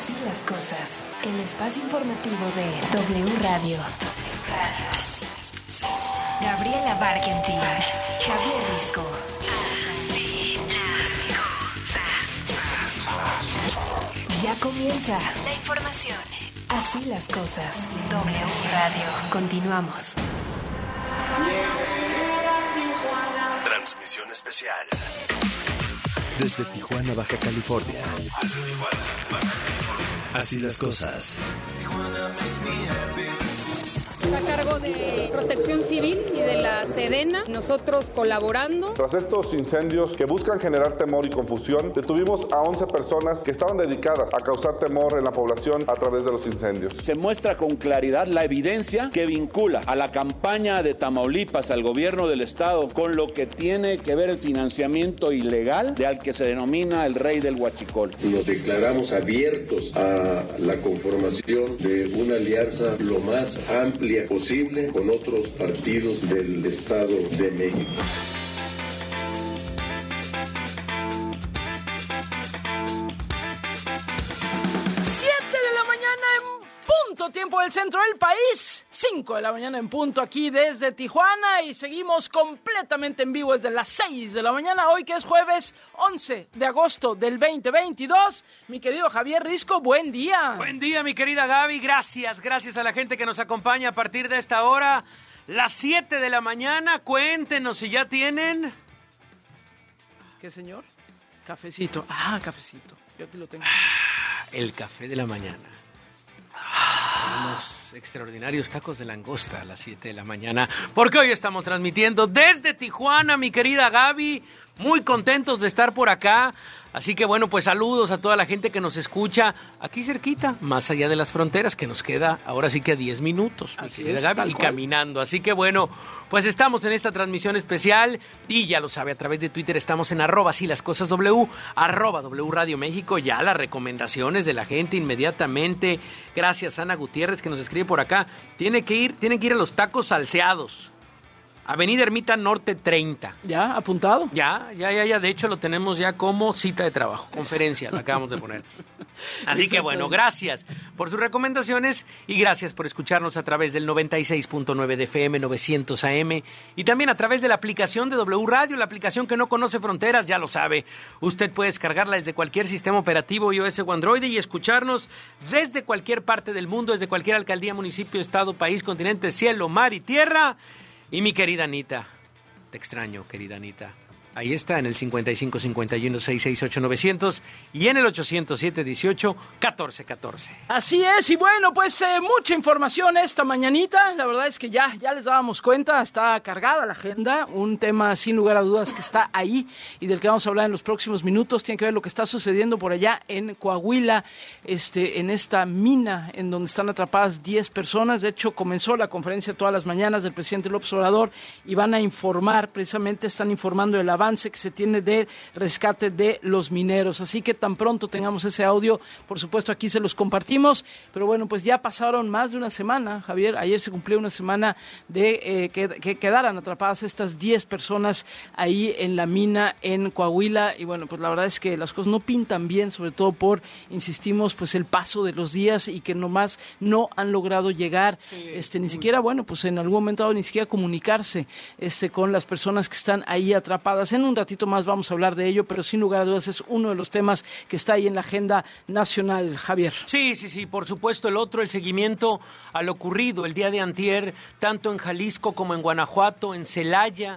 Así las cosas. El espacio informativo de W Radio. Así las cosas. Gabriela Barkentin, Javier Risco. Así las cosas. Ya comienza la información. Así las cosas. W Radio. Continuamos. Transmisión especial desde Tijuana, Baja California. Así las cosas. Está a cargo de Protección Civil y de la Sedena, nosotros colaborando. Tras estos incendios que buscan generar temor y confusión, detuvimos a 11 personas que estaban dedicadas a causar temor en la población a través de los incendios. Se muestra con claridad la evidencia que vincula a la campaña de Tamaulipas, al gobierno del estado, con lo que tiene que ver el financiamiento ilegal de al que se denomina el rey del huachicol. Nos declaramos abiertos a la conformación de una alianza lo más amplia posible con otros partidos del Estado de México. Tiempo del centro del país, 5 de la mañana en punto aquí desde Tijuana y seguimos completamente en vivo desde las 6 de la mañana, hoy que es jueves 11 de agosto del 2022. Mi querido Javier Risco, buen día. Buen día, mi querida Gaby, gracias a la gente que nos acompaña a partir de esta hora, las 7 de la mañana, cuéntenos si ya tienen... ¿Qué, señor? Cafecito, cafecito, yo aquí lo tengo. El café de la mañana. Unos extraordinarios tacos de langosta a las 7 de la mañana, porque hoy estamos transmitiendo desde Tijuana, mi querida Gaby, muy contentos de estar por acá, así que bueno, pues saludos a toda la gente que nos escucha aquí cerquita, más allá de las fronteras, que nos queda ahora sí que a 10 minutos, mi querida Gaby, y caminando, así que bueno, pues estamos en esta transmisión especial, y ya lo sabe, a través de Twitter estamos en @asílascosasw, @W Radio México, ya las recomendaciones de la gente inmediatamente, gracias Ana Gutiérrez que nos escribe por acá, tienen que ir a los tacos salseados. Avenida Ermita Norte 30. ¿Ya? ¿Apuntado? Ya. De hecho, lo tenemos ya como cita de trabajo. Conferencia, la acabamos de poner. Así que bueno, gracias por sus recomendaciones y gracias por escucharnos a través del 96.9 de FM, 900 AM y también a través de la aplicación de W Radio, la aplicación que no conoce fronteras, ya lo sabe. Usted puede descargarla desde cualquier sistema operativo iOS o Android y escucharnos desde cualquier parte del mundo, desde cualquier alcaldía, municipio, estado, país, continente, cielo, mar y tierra. Y mi querida Anita, te extraño, querida Anita. Ahí está, en el 5551-668-900 y en el 807-18-1414. Así es, y bueno, pues mucha información esta mañanita. La verdad es que ya les dábamos cuenta, está cargada la agenda. Un tema sin lugar a dudas que está ahí y del que vamos a hablar en los próximos minutos. Tiene que ver lo que está sucediendo por allá en Coahuila, en esta mina en donde están atrapadas 10 personas. De hecho, comenzó la conferencia todas las mañanas del presidente López Obrador y van a informar, precisamente están informando de la avance que se tiene de rescate de los mineros. Así que tan pronto tengamos ese audio, por supuesto aquí se los compartimos, pero bueno, pues ya pasaron más de una semana, Javier, ayer se cumplió una semana de que quedaran atrapadas estas 10 personas ahí en la mina en Coahuila y bueno, pues la verdad es que las cosas no pintan bien, sobre todo por, insistimos, pues el paso de los días y que nomás no han logrado llegar, ni siquiera, bueno, pues en algún momento dado ni siquiera comunicarse con las personas que están ahí atrapadas. En un ratito más vamos a hablar de ello, pero sin lugar a dudas es uno de los temas que está ahí en la agenda nacional, Javier. Sí, por supuesto. El otro, el seguimiento a lo ocurrido el día de antier, tanto en Jalisco como en Guanajuato, en Celaya,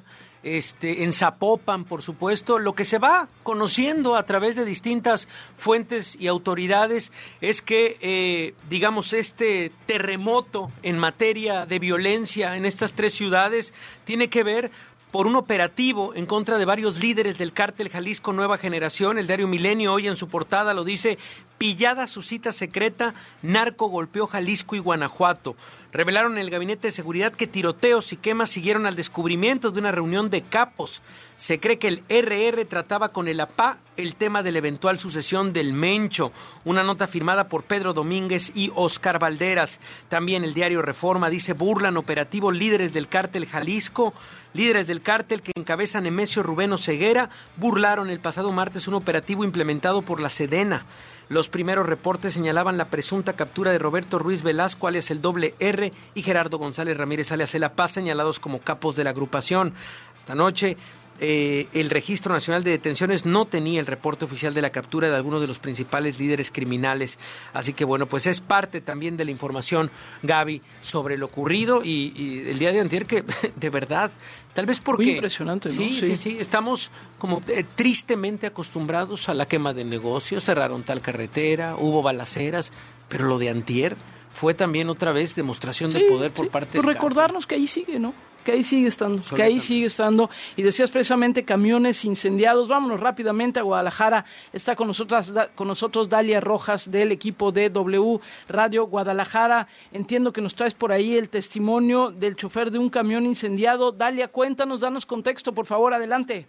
en Zapopan, por supuesto. Lo que se va conociendo a través de distintas fuentes y autoridades es que, este terremoto en materia de violencia en estas 3 ciudades tiene que ver por un operativo en contra de varios líderes del cártel Jalisco Nueva Generación. El diario Milenio hoy en su portada lo dice: pillada su cita secreta, narco golpeó Jalisco y Guanajuato. Revelaron en el Gabinete de Seguridad que tiroteos y quemas siguieron al descubrimiento de una reunión de capos. Se cree que el RR trataba con el APA el tema de la eventual sucesión del Mencho. Una nota firmada por Pedro Domínguez y Oscar Valderas. También el diario Reforma dice: burlan operativo líderes del cártel Jalisco. Líderes del cártel que encabezan Nemesio Rubén Oseguera burlaron el pasado martes un operativo implementado por la Sedena. Los primeros reportes señalaban la presunta captura de Roberto Ruiz Velasco, alias el Doble R, y Gerardo González Ramírez, alias El Paz, señalados como capos de la agrupación. Esta noche, el Registro Nacional de Detenciones no tenía el reporte oficial de la captura de algunos de los principales líderes criminales. Así que bueno, pues es parte también de la información, Gaby, sobre lo ocurrido y el día de antier, que de verdad, tal vez porque... Muy impresionante, ¿no? Sí. Estamos como tristemente acostumbrados a la quema de negocios, cerraron tal carretera, hubo balaceras, pero lo de antier fue también otra vez demostración de poder por parte de recordarnos que ahí sigue, ¿no? Que ahí sigue estando, y decías precisamente camiones incendiados. Vámonos rápidamente a Guadalajara. Está con nosotros Dalia Rojas del equipo de W Radio Guadalajara. Entiendo que nos traes por ahí el testimonio del chofer de un camión incendiado. Dalia, cuéntanos, danos contexto, por favor, adelante.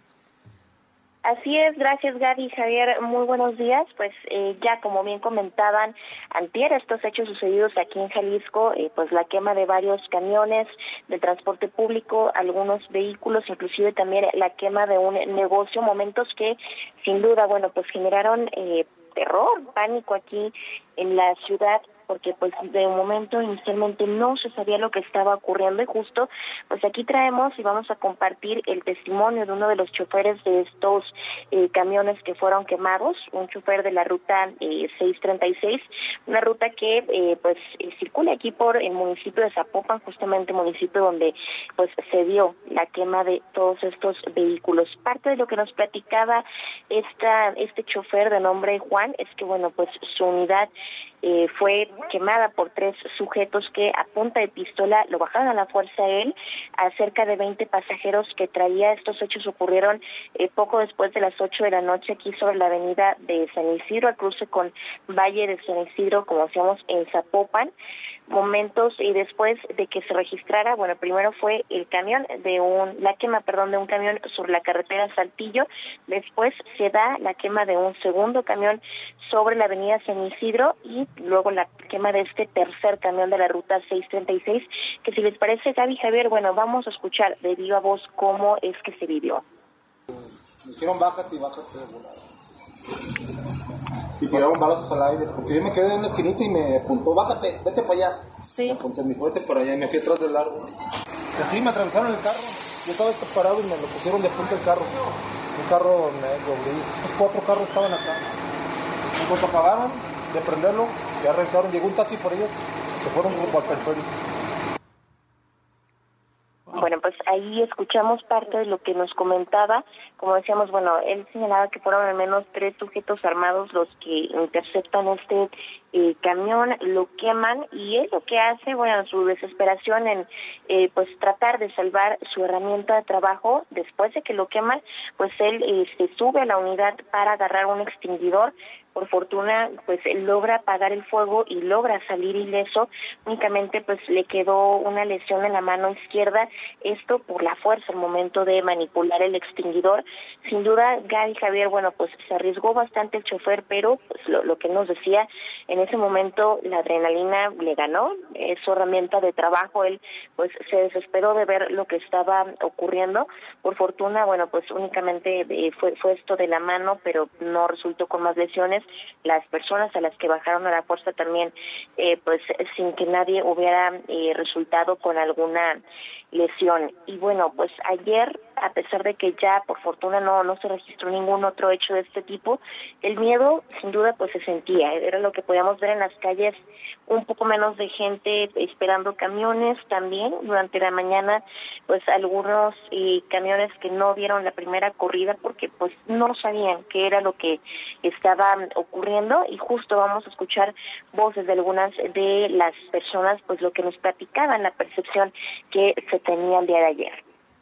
Así es, gracias Gaby y Javier, muy buenos días. Pues ya como bien comentaban antier, estos hechos sucedidos aquí en Jalisco, pues la quema de varios camiones de transporte público, algunos vehículos, inclusive también la quema de un negocio, momentos que sin duda, bueno, pues generaron terror, pánico aquí en la ciudad, porque pues de un momento inicialmente no se sabía lo que estaba ocurriendo y justo pues aquí traemos y vamos a compartir el testimonio de uno de los choferes de estos camiones que fueron quemados, un chofer de la ruta 636, una ruta que pues circula aquí por el municipio de Zapopan, justamente municipio donde pues se dio la quema de todos estos vehículos. Parte de lo que nos platicaba este chofer de nombre Juan es que bueno, pues su unidad fue quemada por 3 sujetos que a punta de pistola lo bajaron a la fuerza a él, a cerca de 20 pasajeros que traía. Estos hechos ocurrieron poco después de las 8 de la noche aquí sobre la avenida de San Isidro, al cruce con Valle de San Isidro, como decíamos, en Zapopan. Momentos y después de que se registrara, bueno, primero fue el camión la quema de un camión sobre la carretera Saltillo, después se da la quema de un segundo camión sobre la avenida San Isidro y luego la quema de este tercer camión de la ruta 636, que si les parece, Gaby y Javier, bueno, vamos a escuchar de viva voz cómo es que se vivió. Me dijeron bájate de volada. Y tiraron balazos al aire, porque yo me quedé en la esquinita y me apuntó, bájate, vete para allá. Sí. Me apunté, vete para allá y me fui atrás del árbol. Y así me atravesaron el carro, yo estaba parado y me lo pusieron de punta el carro. Un carro negro, gris. Los 4 carros estaban acá. Y cuando acabaron de prenderlo, ya arrancaron, llegó un taxi por ellos, se fueron rumbo al periférico. Bueno, pues ahí escuchamos parte de lo que nos comentaba. Como decíamos, bueno, él señalaba que fueron al menos 3 sujetos armados los que interceptan este camión, lo queman y él lo que hace, bueno, en su desesperación en pues tratar de salvar su herramienta de trabajo, después de que lo queman, pues él se sube a la unidad para agarrar un extinguidor. Por fortuna, pues él logra apagar el fuego y logra salir ileso. Únicamente, pues le quedó una lesión en la mano izquierda. Esto por la fuerza al momento de manipular el extinguidor. Sin duda, Gaby Javier, bueno, pues se arriesgó bastante el chofer, pero pues lo que nos decía, en ese momento la adrenalina le ganó. Es su herramienta de trabajo. Él, pues, se desesperó de ver lo que estaba ocurriendo. Por fortuna, bueno, pues únicamente fue esto de la mano, pero no resultó con más lesiones. Las personas a las que bajaron a la fuerza también, pues sin que nadie hubiera resultado con alguna lesión. Y bueno, pues ayer, a pesar de que ya por fortuna no se registró ningún otro hecho de este tipo, el miedo sin duda pues se sentía, era lo que podíamos ver en las calles, un poco menos de gente esperando camiones también durante la mañana, pues algunos camiones que no vieron la primera corrida porque pues no sabían qué era lo que estaba ocurriendo y justo vamos a escuchar voces de algunas de las personas, pues lo que nos platicaban, la percepción que se tenía el día de ayer.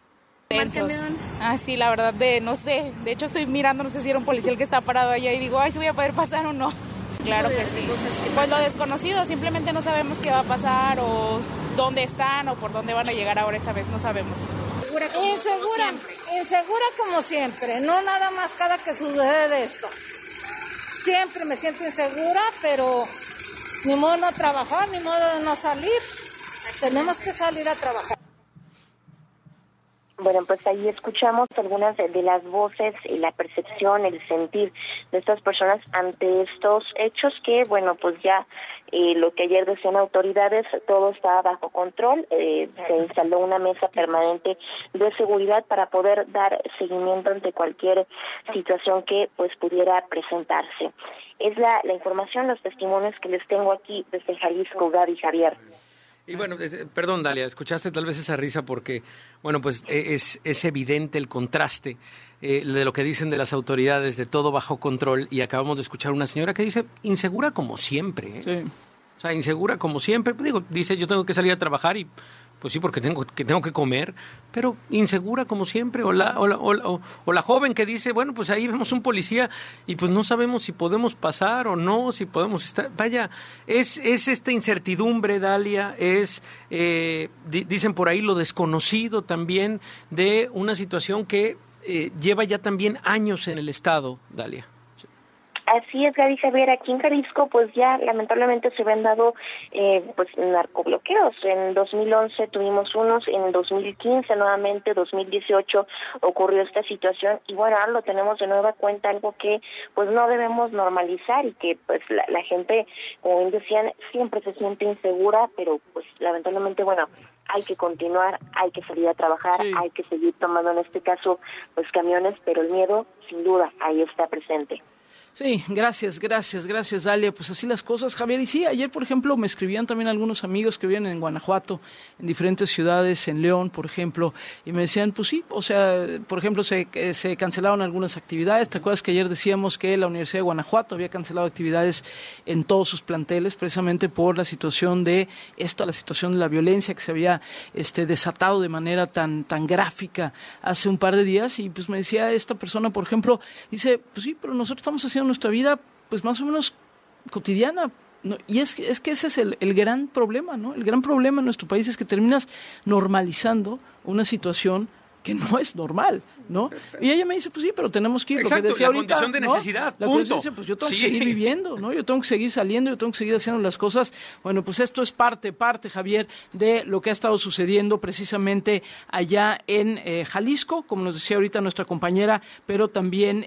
Sí, la verdad, no sé, de hecho estoy mirando, no sé si era un policía el que está parado allá y digo, si voy a poder pasar o no. Claro que sí. Pues lo desconocido, simplemente no sabemos qué va a pasar o dónde están o por dónde van a llegar ahora esta vez, no sabemos. Insegura como siempre, no nada más cada que sucede esto. Siempre me siento insegura, pero ni modo no trabajar, ni modo de no salir. Tenemos que salir a trabajar. Bueno, pues ahí escuchamos algunas de las voces, la percepción, el sentir de estas personas ante estos hechos que, bueno, pues ya lo que ayer decían autoridades, todo está bajo control. Se instaló una mesa permanente de seguridad para poder dar seguimiento ante cualquier situación que pues pudiera presentarse. Es la información, los testimonios que les tengo aquí desde Jalisco, Gaby, Javier. Y bueno, perdón, Dalia, escuchaste tal vez esa risa porque, bueno, pues es evidente el contraste de lo que dicen de las autoridades, de todo bajo control, y acabamos de escuchar una señora que dice insegura como siempre, ¿eh? Sí. O sea, insegura como siempre. Digo, dice, yo tengo que salir a trabajar y pues sí, porque tengo que comer, pero insegura como siempre. O la joven que dice, bueno, pues ahí vemos un policía y pues no sabemos si podemos pasar o no, si podemos estar. Vaya, es esta incertidumbre, Dalia, dicen por ahí lo desconocido también de una situación que lleva ya también años en el Estado, Dalia. Así es, Gaby, Javier. Aquí en Jalisco, pues ya lamentablemente se habían dado pues narcobloqueos. En 2011 tuvimos unos, en 2015 nuevamente, 2018 ocurrió esta situación y bueno, ahora lo tenemos de nueva cuenta, algo que pues no debemos normalizar y que pues la gente, como bien decían, siempre se siente insegura, pero pues lamentablemente, bueno, hay que continuar, hay que salir a trabajar, sí. Hay que seguir tomando en este caso pues camiones, pero el miedo sin duda ahí está presente. Sí, gracias, Dalia. Pues así las cosas, Javier. Y sí, ayer, por ejemplo, me escribían también algunos amigos que viven en Guanajuato, en diferentes ciudades, en León, por ejemplo, y me decían, pues sí, o sea, por ejemplo, se cancelaron algunas actividades. ¿Te acuerdas que ayer decíamos que la Universidad de Guanajuato había cancelado actividades en todos sus planteles, precisamente por la situación de la situación de la violencia que se había desatado de manera tan gráfica hace un par de días? Y pues me decía esta persona, por ejemplo, dice, pues sí, pero nosotros estamos haciendo nuestra vida pues más o menos cotidiana, ¿no? Y es que ese es el gran problema, ¿no? El gran problema en nuestro país es que terminas normalizando una situación que no es normal, ¿no? Y ella me dice, pues sí, pero tenemos que ir. Exacto, lo que decía la ahorita, condición de necesidad, ¿no? punto. Dice, pues yo tengo que seguir viviendo, ¿no? Yo tengo que seguir saliendo, yo tengo que seguir haciendo las cosas. Bueno, pues esto es parte, Javier, de lo que ha estado sucediendo precisamente allá en Jalisco, como nos decía ahorita nuestra compañera, pero también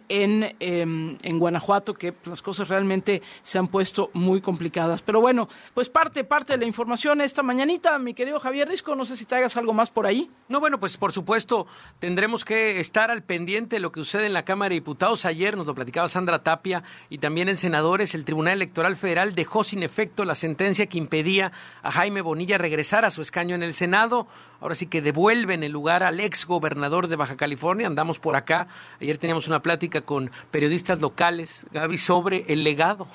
en Guanajuato, que las cosas realmente se han puesto muy complicadas. Pero bueno, pues parte de la información esta mañanita, mi querido Javier Risco, no sé si traigas algo más por ahí. No, bueno, pues por supuesto, tendremos que estar al pendiente de lo que sucede en la Cámara de Diputados. Ayer nos lo platicaba Sandra Tapia y también en senadores. El Tribunal Electoral Federal dejó sin efecto la sentencia que impedía a Jaime Bonilla regresar a su escaño en el Senado. Ahora sí que devuelven el lugar al ex gobernador de Baja California. Andamos por acá. Ayer teníamos una plática con periodistas locales, Gaby, sobre el legado.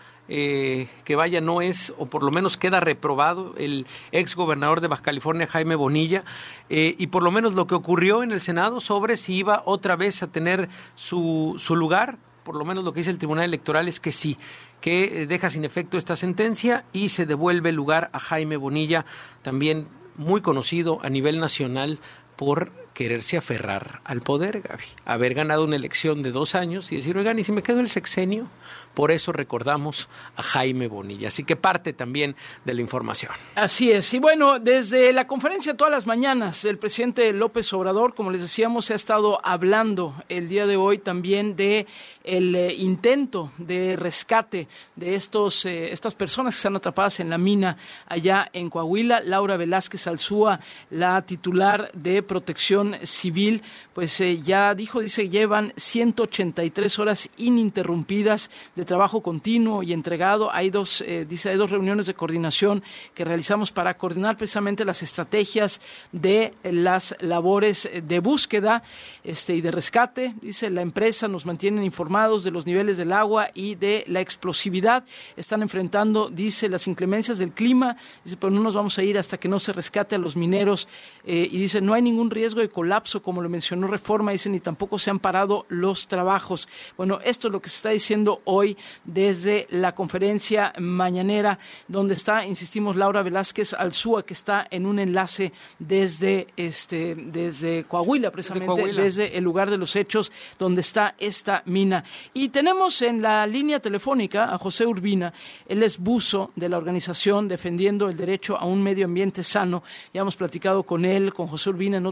Que vaya, no es, o por lo menos queda reprobado el ex gobernador de Baja California, Jaime Bonilla, y por lo menos lo que ocurrió en el Senado sobre si iba otra vez a tener su lugar. Por lo menos lo que dice el Tribunal Electoral es que sí, que deja sin efecto esta sentencia y se devuelve el lugar a Jaime Bonilla, también muy conocido a nivel nacional por quererse aferrar al poder, Gaby. Haber ganado una elección de 2 años y decir, oigan, ¿y si me quedo el sexenio? Por eso recordamos a Jaime Bonilla. Así que parte también de la información. Así es. Y bueno, desde la conferencia todas las mañanas, el presidente López Obrador, como les decíamos, se ha estado hablando el día de hoy también de el intento de rescate de estas personas que están atrapadas en la mina allá en Coahuila. Laura Velázquez Alzúa, la titular de Protección Civil, pues ya dice, llevan 183 horas ininterrumpidas de trabajo continuo y entregado. Hay dos reuniones de coordinación que realizamos para coordinar precisamente las estrategias de las labores de búsqueda y de rescate. Dice, la empresa nos mantienen informados de los niveles del agua y de la explosividad. Están enfrentando, dice, las inclemencias del clima. Dice, pero no nos vamos a ir hasta que no se rescate a los mineros. Y dice, no hay ningún riesgo de colapso, como lo mencionó Reforma, dice, ni tampoco se han parado los trabajos. Bueno, esto es lo que se está diciendo hoy desde la conferencia mañanera, donde está, insistimos, Laura Velázquez Alzúa, que está en un enlace desde Coahuila, precisamente, desde el lugar de los hechos, donde está esta mina. Y tenemos en la línea telefónica a José Urbina. Él es buzo de la organización Defendiendo el Derecho a un Medio Ambiente Sano. Ya hemos platicado con él, con José Urbina, en otros momentos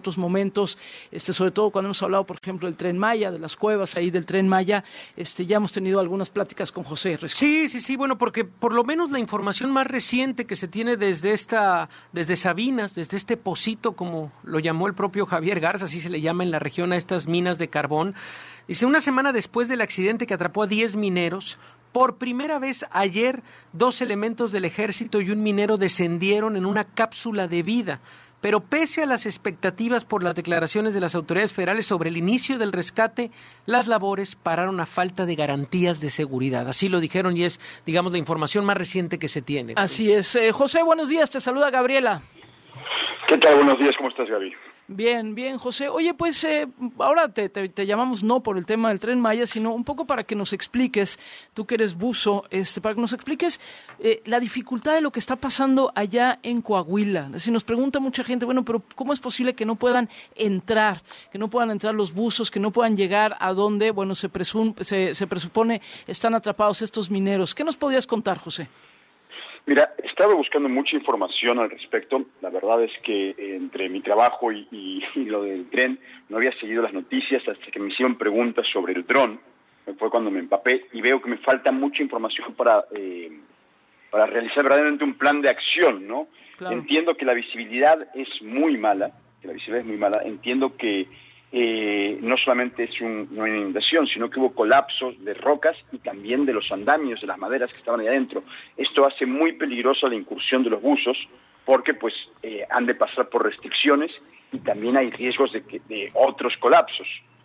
momentos, sobre todo cuando hemos hablado, por ejemplo, del Tren Maya, de las cuevas ahí del Tren Maya, ya hemos tenido algunas pláticas con José Risco. Sí, bueno, porque por lo menos la información más reciente que se tiene desde Sabinas, desde este pocito, como lo llamó el propio Javier Garza, así se le llama en la región a estas minas de carbón, dice, una semana después del accidente que atrapó a 10 mineros, por primera vez ayer 2 elementos del ejército y un minero descendieron en una cápsula de vida. Pero pese a las expectativas por las declaraciones de las autoridades federales sobre el inicio del rescate, las labores pararon a falta de garantías de seguridad. Así lo dijeron y es, digamos, la información más reciente que se tiene. Así es. José, buenos días. Te saluda Gabriela. ¿Qué tal? Buenos días. ¿Cómo estás, Gaby? Bien, José. Oye, pues ahora te llamamos no por el tema del Tren Maya, sino un poco para que nos expliques, tú que eres buzo, para que nos expliques la dificultad de lo que está pasando allá en Coahuila. Es decir, nos pregunta mucha gente, bueno, pero ¿cómo es posible que no puedan entrar los buzos, que no puedan llegar a donde, bueno, se presupone están atrapados estos mineros? ¿Qué nos podrías contar, José? Mira, he estado buscando mucha información al respecto. La verdad es que entre mi trabajo y lo del tren no había seguido las noticias hasta que me hicieron preguntas sobre el dron. Fue cuando me empapé y veo que me falta mucha información para realizar verdaderamente un plan de acción, ¿no? Claro. Entiendo que la visibilidad es muy mala, entiendo que no solamente es una inundación, sino que hubo colapsos de rocas y también de los andamios, de las maderas que estaban ahí adentro. Esto hace muy peligrosa la incursión de los buzos porque pues han de pasar por restricciones y también hay riesgos de otros colapsos.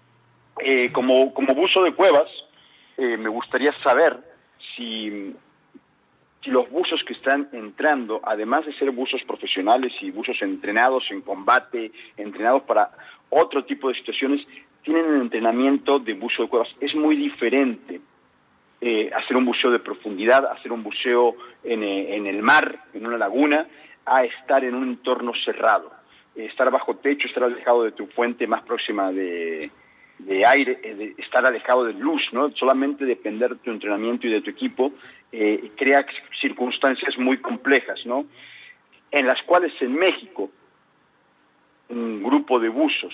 Como buzo de cuevas, me gustaría saber si los buzos que están entrando, además de ser buzos profesionales y buzos entrenados en combate, entrenados para otro tipo de situaciones, tienen el entrenamiento de buzo de cuevas. Es muy diferente hacer un buceo de profundidad, hacer un buceo en el mar, en una laguna, a estar en un entorno cerrado. Estar bajo techo, estar alejado de tu fuente más próxima de aire, estar alejado de luz, ¿no? Solamente depender de tu entrenamiento y de tu equipo crea circunstancias muy complejas, ¿no? En las cuales en México un grupo de buzos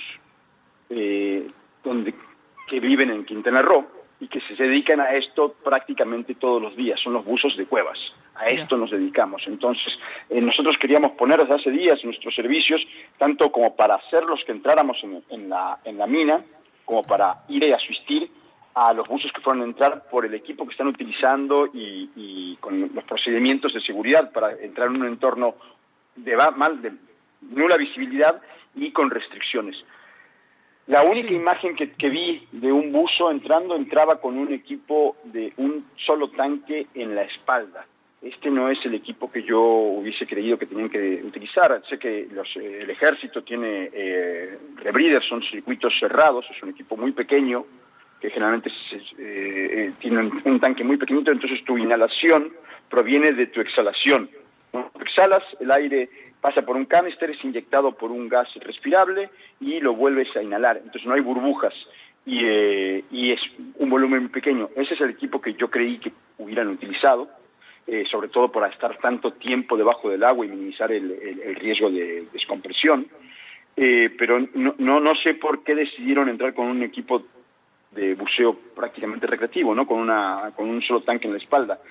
que viven en Quintana Roo y que se dedican a esto prácticamente todos los días, son los buzos de cuevas. A esto nos dedicamos. Entonces, nosotros queríamos poner desde hace días nuestros servicios, tanto como para hacer los que entráramos en la mina, como para ir y asistir a los buzos que fueron a entrar por el equipo que están utilizando y con los procedimientos de seguridad para entrar en un entorno de nula visibilidad y con restricciones. La única imagen que vi de un buzo entraba con un equipo de un solo tanque en la espalda. Este no es el equipo que yo hubiese creído que tenían que utilizar. Sé que el ejército tiene rebreathers, son circuitos cerrados, es un equipo muy pequeño, que generalmente tiene un tanque muy pequeñito, entonces tu inhalación proviene de tu exhalación. Cuando exhalas, el aire pasa por un canister, es inyectado por un gas respirable y lo vuelves a inhalar. Entonces no hay burbujas y es un volumen muy pequeño. Ese es el equipo que yo creí que hubieran utilizado, sobre todo para estar tanto tiempo debajo del agua y minimizar el riesgo de descompresión. Pero no sé por qué decidieron entrar con un equipo de buceo prácticamente recreativo, ¿no? Con un solo tanque en la espalda.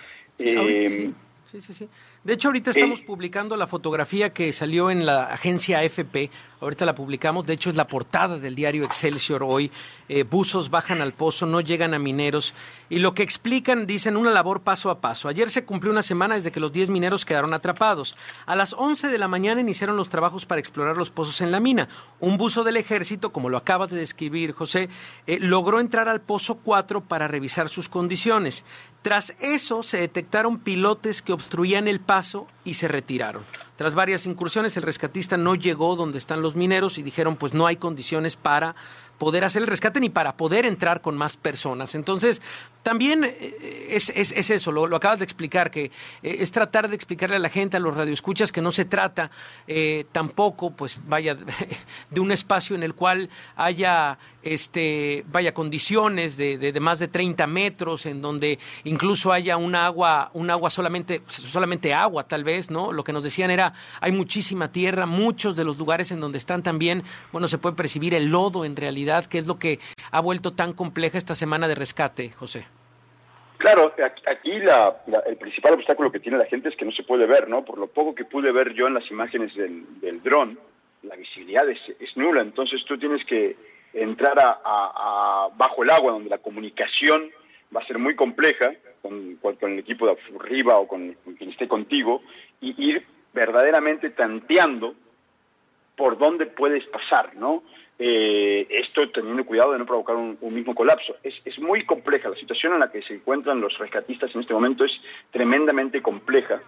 Sí. De hecho, ahorita estamos publicando la fotografía que salió en la agencia AFP. Ahorita la publicamos. De hecho, es la portada del diario Excelsior hoy. Buzos bajan al pozo, no llegan a mineros. Y lo que explican, dicen, una labor paso a paso. Ayer se cumplió una semana desde que los 10 mineros quedaron atrapados. A las 11 de la mañana iniciaron los trabajos para explorar los pozos en la mina. Un buzo del ejército, como lo acabas de describir, José, logró entrar al pozo 4 para revisar sus condiciones. Tras eso, se detectaron pilotes que obstruían el paso y se retiraron. Tras varias incursiones, el rescatista no llegó donde están los mineros y dijeron, pues no hay condiciones para poder hacer el rescate ni para poder entrar con más personas. Entonces, también es eso, lo acabas de explicar, que es tratar de explicarle a la gente, a los radioescuchas, que no se trata tampoco, pues vaya, de un espacio en el cual haya condiciones de más de 30 metros, en donde incluso haya un agua solamente agua, tal vez, ¿no? Lo que nos decían era, hay muchísima tierra, muchos de los lugares en donde están también, bueno, se puede percibir el lodo en realidad, que es lo que ha vuelto tan compleja esta semana de rescate, José. Claro, aquí el principal obstáculo que tiene la gente es que no se puede ver, ¿no? Por lo poco que pude ver yo en las imágenes del dron, la visibilidad es nula, entonces tú tienes que entrar bajo el agua, donde la comunicación va a ser muy compleja con el equipo de arriba o con quien esté contigo, y ir verdaderamente tanteando por dónde puedes pasar, ¿no? Esto teniendo cuidado de no provocar un mismo colapso. Es muy compleja, la situación en la que se encuentran los rescatistas en este momento es tremendamente compleja,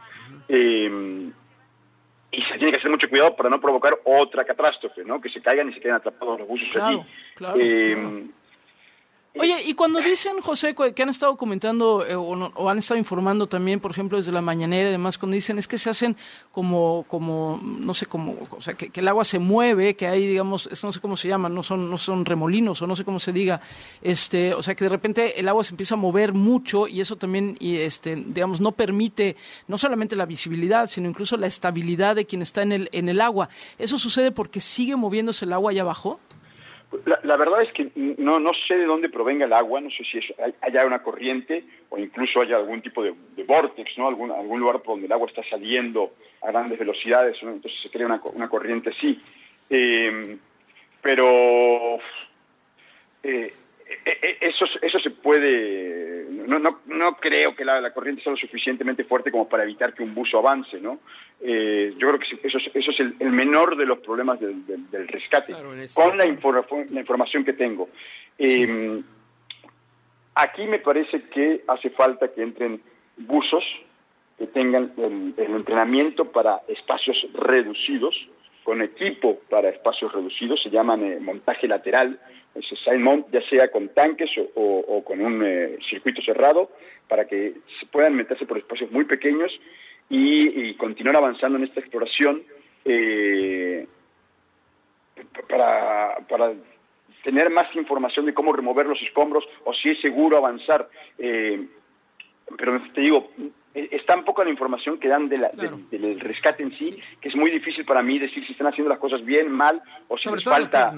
y se tiene que hacer mucho cuidado para no provocar otra catástrofe, ¿no? Que se caigan y se queden atrapados los buzos allí. Claro. Oye, y cuando dicen, José, que han estado comentando o han estado informando también, por ejemplo, desde la mañanera y demás, cuando dicen es que se hacen como no sé, o sea, que el agua se mueve, que hay, digamos, no sé cómo se llama, no son remolinos o no sé cómo se diga, o sea, que de repente el agua se empieza a mover mucho y eso también, digamos, no permite no solamente la visibilidad, sino incluso la estabilidad de quien está en el agua. ¿Eso sucede porque sigue moviéndose el agua allá abajo? La verdad es que no sé de dónde provenga el agua, no sé si haya una corriente o incluso haya algún tipo de vórtex, ¿no? Algún lugar por donde el agua está saliendo a grandes velocidades, ¿no? Entonces se crea una corriente así. Pero eso se puede... No creo que la corriente sea lo suficientemente fuerte como para evitar que un buzo avance, ¿no? Yo creo que eso es el menor de los problemas del rescate, claro, con la información que tengo. Sí. Aquí me parece que hace falta que entren buzos que tengan el entrenamiento para espacios reducidos, con equipo para espacios reducidos, se llaman montaje lateral, ese side mount, ya sea con tanques o con un circuito cerrado, para que se puedan meterse por espacios muy pequeños y continuar avanzando en esta exploración para tener más información de cómo remover los escombros o si es seguro avanzar. Pero te digo, es tan poca la información que dan del rescate en sí, que es muy difícil para mí decir si están haciendo las cosas bien, mal, o si les falta.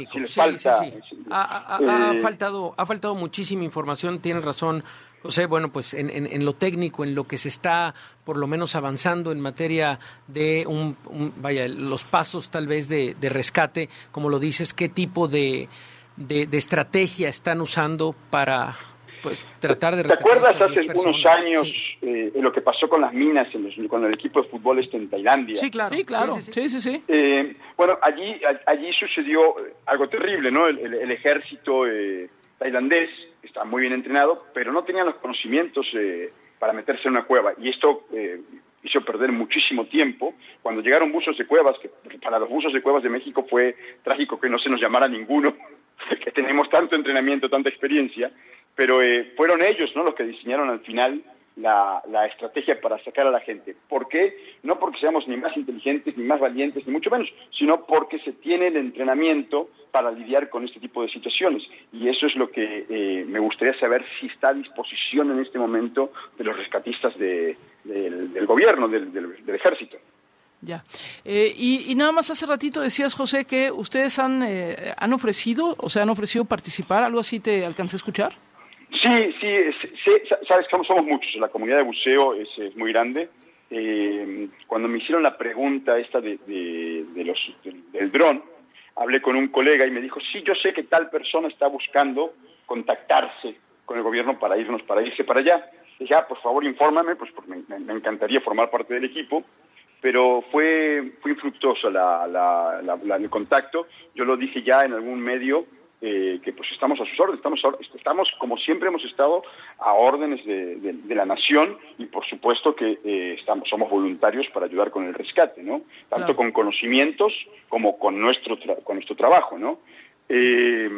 Ha faltado muchísima información, tienes razón, José. Bueno, pues en lo técnico, en lo que se está por lo menos avanzando en materia de los pasos tal vez de rescate, como lo dices, qué tipo de estrategia están usando para... pues tratar de... ¿Te acuerdas hace unos años lo que pasó con las minas con el equipo de fútbol en Tailandia? Sí, claro. Sí. Bueno, allí sucedió algo terrible, ¿no? El ejército tailandés está muy bien entrenado, pero no tenían los conocimientos para meterse en una cueva, y esto hizo perder muchísimo tiempo. Cuando llegaron buzos de cuevas, que para los buzos de cuevas de México fue trágico que no se nos llamara ninguno, que tenemos tanto entrenamiento, tanta experiencia, pero fueron ellos, ¿no?, los que diseñaron al final la estrategia para sacar a la gente. ¿Por qué? No porque seamos ni más inteligentes, ni más valientes, ni mucho menos, sino porque se tiene el entrenamiento para lidiar con este tipo de situaciones. Y eso es lo que me gustaría saber si está a disposición en este momento de los rescatistas del gobierno, del ejército. Ya. Y nada más hace ratito decías, José, que ustedes han ofrecido participar, ¿algo así te alcancé a escuchar? Sí, sabes que somos muchos, la comunidad de buceo es muy grande. Cuando me hicieron la pregunta esta del dron, hablé con un colega y me dijo, sí, yo sé que tal persona está buscando contactarse con el gobierno para irse para allá. Y dije, por favor, infórmame, pues porque me encantaría formar parte del equipo. Pero fue infructuoso el contacto. Yo lo dije ya en algún medio, que pues estamos a sus órdenes, estamos como siempre hemos estado a órdenes de la nación, y por supuesto que somos voluntarios para ayudar con el rescate, ¿no? Tanto con conocimientos como con nuestro trabajo, ¿no?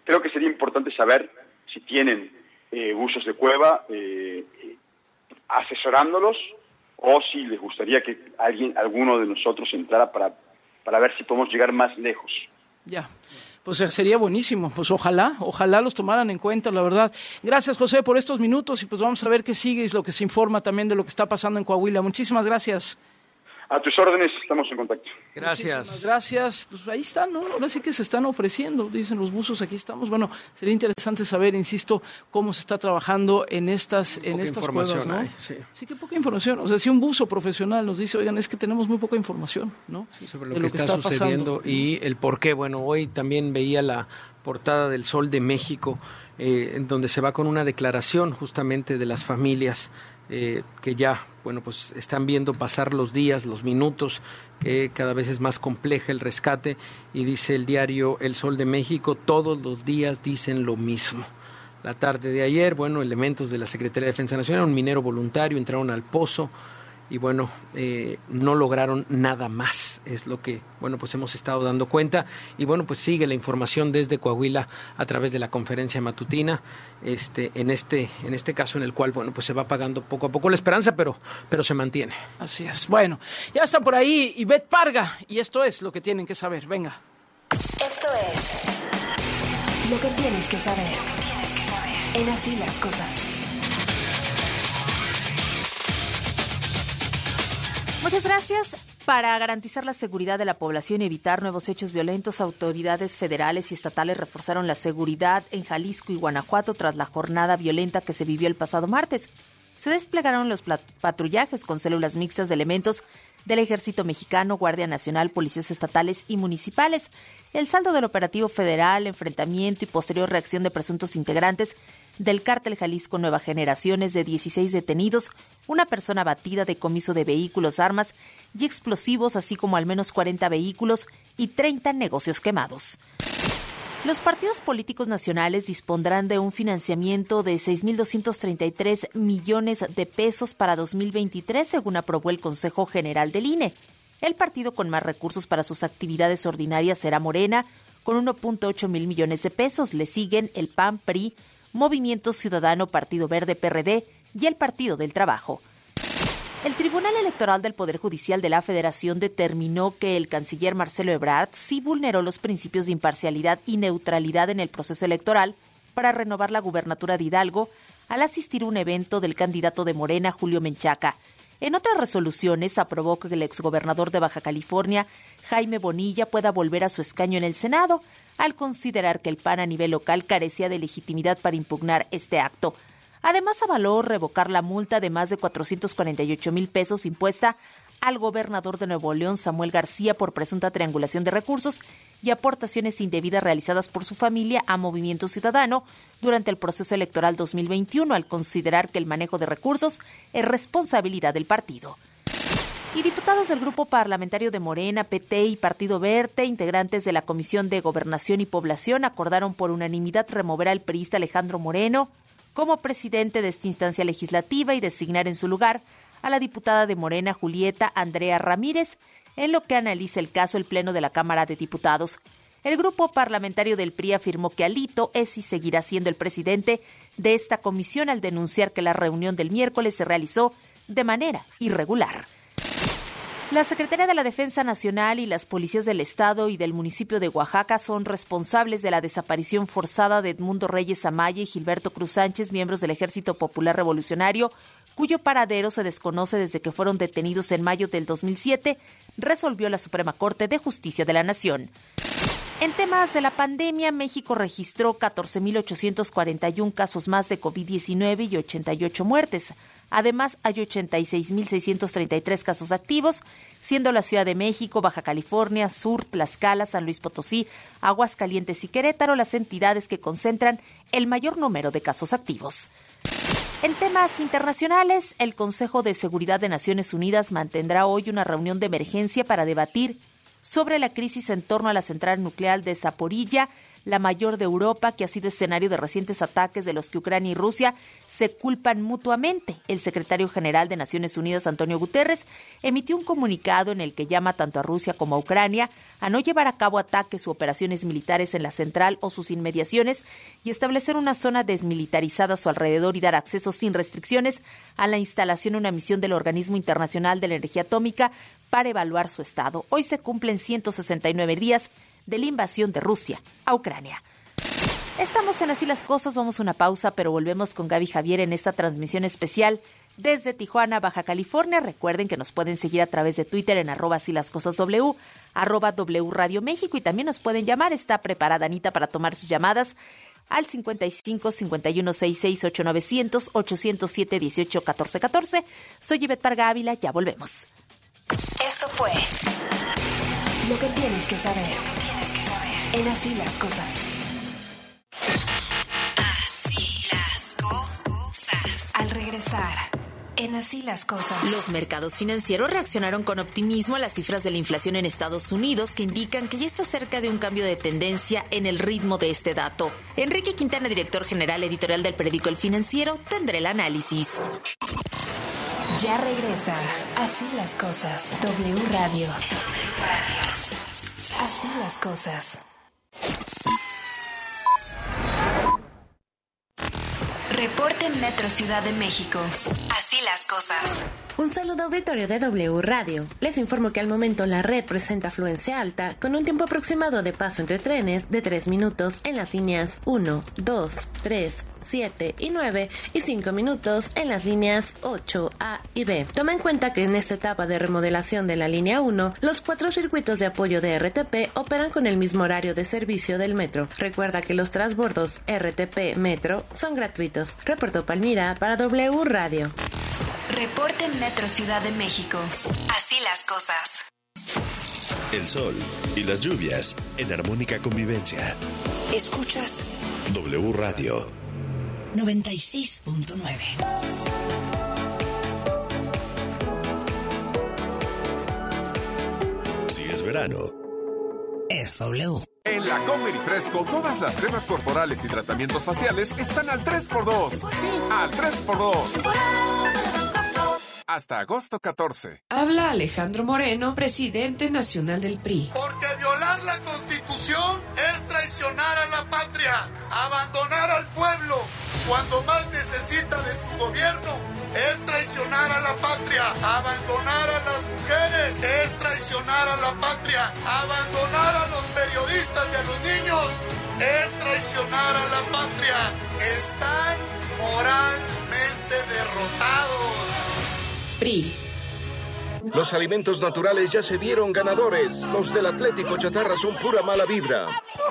Creo que sería importante saber si tienen buzos de cueva asesorándolos, o si les gustaría que alguno de nosotros entrara para ver si podemos llegar más lejos. Ya, pues sería buenísimo. Pues ojalá los tomaran en cuenta, la verdad. Gracias, José, por estos minutos, y pues vamos a ver qué sigue y lo que se informa también de lo que está pasando en Coahuila. Muchísimas gracias. A tus órdenes, estamos en contacto. Gracias. Muchísimas gracias. Pues ahí están, ¿no? Ahora sí que se están ofreciendo, dicen los buzos, aquí estamos. Bueno, sería interesante saber, insisto, cómo se está trabajando en estas cuevas, ¿no? Sí, qué poca información. O sea, si un buzo profesional nos dice, oigan, es que tenemos muy poca información, ¿no? Sí, sobre lo que está sucediendo y el por qué. Bueno, hoy también veía la portada del Sol de México, en donde se va con una declaración justamente de las familias que ya, bueno, pues están viendo pasar los días, los minutos, que cada vez es más compleja el rescate, y dice el diario El Sol de México, todos los días dicen lo mismo. La tarde de ayer, bueno, elementos de la Secretaría de Defensa Nacional, un minero voluntario, entraron al pozo y bueno, no lograron nada más, es lo que, bueno, pues hemos estado dando cuenta. Y bueno, pues sigue la información desde Coahuila a través de la conferencia matutina, en este caso en el cual, bueno, pues se va apagando poco a poco la esperanza, pero se mantiene. Así es. Bueno, ya está por ahí Ivette Parga, y esto es lo que tienen que saber. Venga. Esto es lo que tienes que saber. En Así las Cosas. Muchas gracias. Para garantizar la seguridad de la población y evitar nuevos hechos violentos, autoridades federales y estatales reforzaron la seguridad en Jalisco y Guanajuato tras la jornada violenta que se vivió el pasado martes. Se desplegaron los patrullajes con células mixtas de elementos del Ejército Mexicano, Guardia Nacional, policías estatales y municipales. El saldo del operativo federal, enfrentamiento y posterior reacción de presuntos integrantes del Cártel Jalisco Nueva Generación es de 16 detenidos, una persona abatida, decomiso de vehículos, armas y explosivos, así como al menos 40 vehículos y 30 negocios quemados. Los partidos políticos nacionales dispondrán de un financiamiento de 6.233 millones de pesos para 2023, según aprobó el Consejo General del INE. El partido con más recursos para sus actividades ordinarias será Morena, con 1.8 mil millones de pesos. Le siguen el PAN, PRI, Movimiento Ciudadano, Partido Verde, PRD y el Partido del Trabajo. El Tribunal Electoral del Poder Judicial de la Federación determinó que el canciller Marcelo Ebrard sí vulneró los principios de imparcialidad y neutralidad en el proceso electoral para renovar la gubernatura de Hidalgo al asistir a un evento del candidato de Morena, Julio Menchaca. En otras resoluciones, aprobó que el exgobernador de Baja California, Jaime Bonilla, pueda volver a su escaño en el Senado, al considerar que el PAN a nivel local carecía de legitimidad para impugnar este acto. Además, avaló revocar la multa de más de 448 mil pesos impuesta al gobernador de Nuevo León, Samuel García, por presunta triangulación de recursos y aportaciones indebidas realizadas por su familia a Movimiento Ciudadano durante el proceso electoral 2021, al considerar que el manejo de recursos es responsabilidad del partido. Y diputados del Grupo Parlamentario de Morena, PT y Partido Verde, integrantes de la Comisión de Gobernación y Población, acordaron por unanimidad remover al priista Alejandro Moreno como presidente de esta instancia legislativa y designar en su lugar a la diputada de Morena, Julieta Andrea Ramírez, en lo que analiza el caso el Pleno de la Cámara de Diputados. El grupo parlamentario del PRI afirmó que Alito es y seguirá siendo el presidente de esta comisión al denunciar que la reunión del miércoles se realizó de manera irregular. La Secretaría de la Defensa Nacional y las policías del Estado y del municipio de Oaxaca son responsables de la desaparición forzada de Edmundo Reyes Amaya y Gilberto Cruz Sánchez, miembros del Ejército Popular Revolucionario, cuyo paradero se desconoce desde que fueron detenidos en mayo del 2007, resolvió la Suprema Corte de Justicia de la Nación. En temas de la pandemia, México registró 14.841 casos más de COVID-19 y 88 muertes. Además, hay 86.633 casos activos, siendo la Ciudad de México, Baja California Sur, Tlaxcala, San Luis Potosí, Aguascalientes y Querétaro las entidades que concentran el mayor número de casos activos. En temas internacionales, el Consejo de Seguridad de Naciones Unidas mantendrá hoy una reunión de emergencia para debatir sobre la crisis en torno a la central nuclear de Zaporilla, la mayor de Europa, que ha sido escenario de recientes ataques de los que Ucrania y Rusia se culpan mutuamente. El secretario general de Naciones Unidas, Antonio Guterres, emitió un comunicado en el que llama tanto a Rusia como a Ucrania a no llevar a cabo ataques u operaciones militares en la central o sus inmediaciones y establecer una zona desmilitarizada a su alrededor y dar acceso sin restricciones a la instalación de una misión del Organismo Internacional de la Energía Atómica para evaluar su estado. Hoy se cumplen 169 días de la invasión de Rusia a Ucrania. Estamos en Así las Cosas, vamos a una pausa, pero volvemos con Gaby Javier en esta transmisión especial desde Tijuana, Baja California. Recuerden que nos pueden seguir a través de Twitter en @asílascosasw, @W Radio México, y también nos pueden llamar. Está preparada Anita para tomar sus llamadas al 55 51 66 8900 807 18 14 14. Soy Ivette Parga Ávila, ya volvemos. Esto fue lo que tienes que saber. En Así las Cosas. Así las cosas. Al regresar, en Así las Cosas. Los mercados financieros reaccionaron con optimismo a las cifras de la inflación en Estados Unidos, que indican que ya está cerca de un cambio de tendencia en el ritmo de este dato. Enrique Quintana, director general editorial del periódico El Financiero, tendrá el análisis. Ya regresa Así las Cosas. W Radio. Así las Cosas. Reporte Metro Ciudad de México. Así las cosas. Un saludo auditorio de W Radio. Les informo que al momento la red presenta afluencia alta con un tiempo aproximado de paso entre trenes de 3 minutos en las líneas 1, 2, 3, 7 y 9 y 5 minutos en las líneas 8, A y B. Toma en cuenta que en esta etapa de remodelación de la línea 1, los 4 circuitos de apoyo de RTP operan con el mismo horario de servicio del metro. Recuerda que los transbordos RTP Metro son gratuitos. Reportó Palmira para W Radio. Reporte Metro Ciudad de México. Así las cosas. El sol y las lluvias en armónica convivencia. Escuchas W Radio 96.9. Si es verano, es W. En la Comer y Fresco, todas las cremas corporales y tratamientos faciales están al 3x2. Sí, al 3x2. Hasta agosto 14. Habla Alejandro Moreno, presidente nacional del PRI. Porque violar la Constitución es traicionar a la patria, abandonar al pueblo cuando más necesita de su gobierno. Es traicionar a la patria, abandonar a las mujeres, es traicionar a la patria, abandonar a los periodistas y a los niños, es traicionar a la patria. Están moralmente derrotados. PRI. Los alimentos naturales ya se vieron ganadores. Los del Atlético Chatarra son pura mala vibra.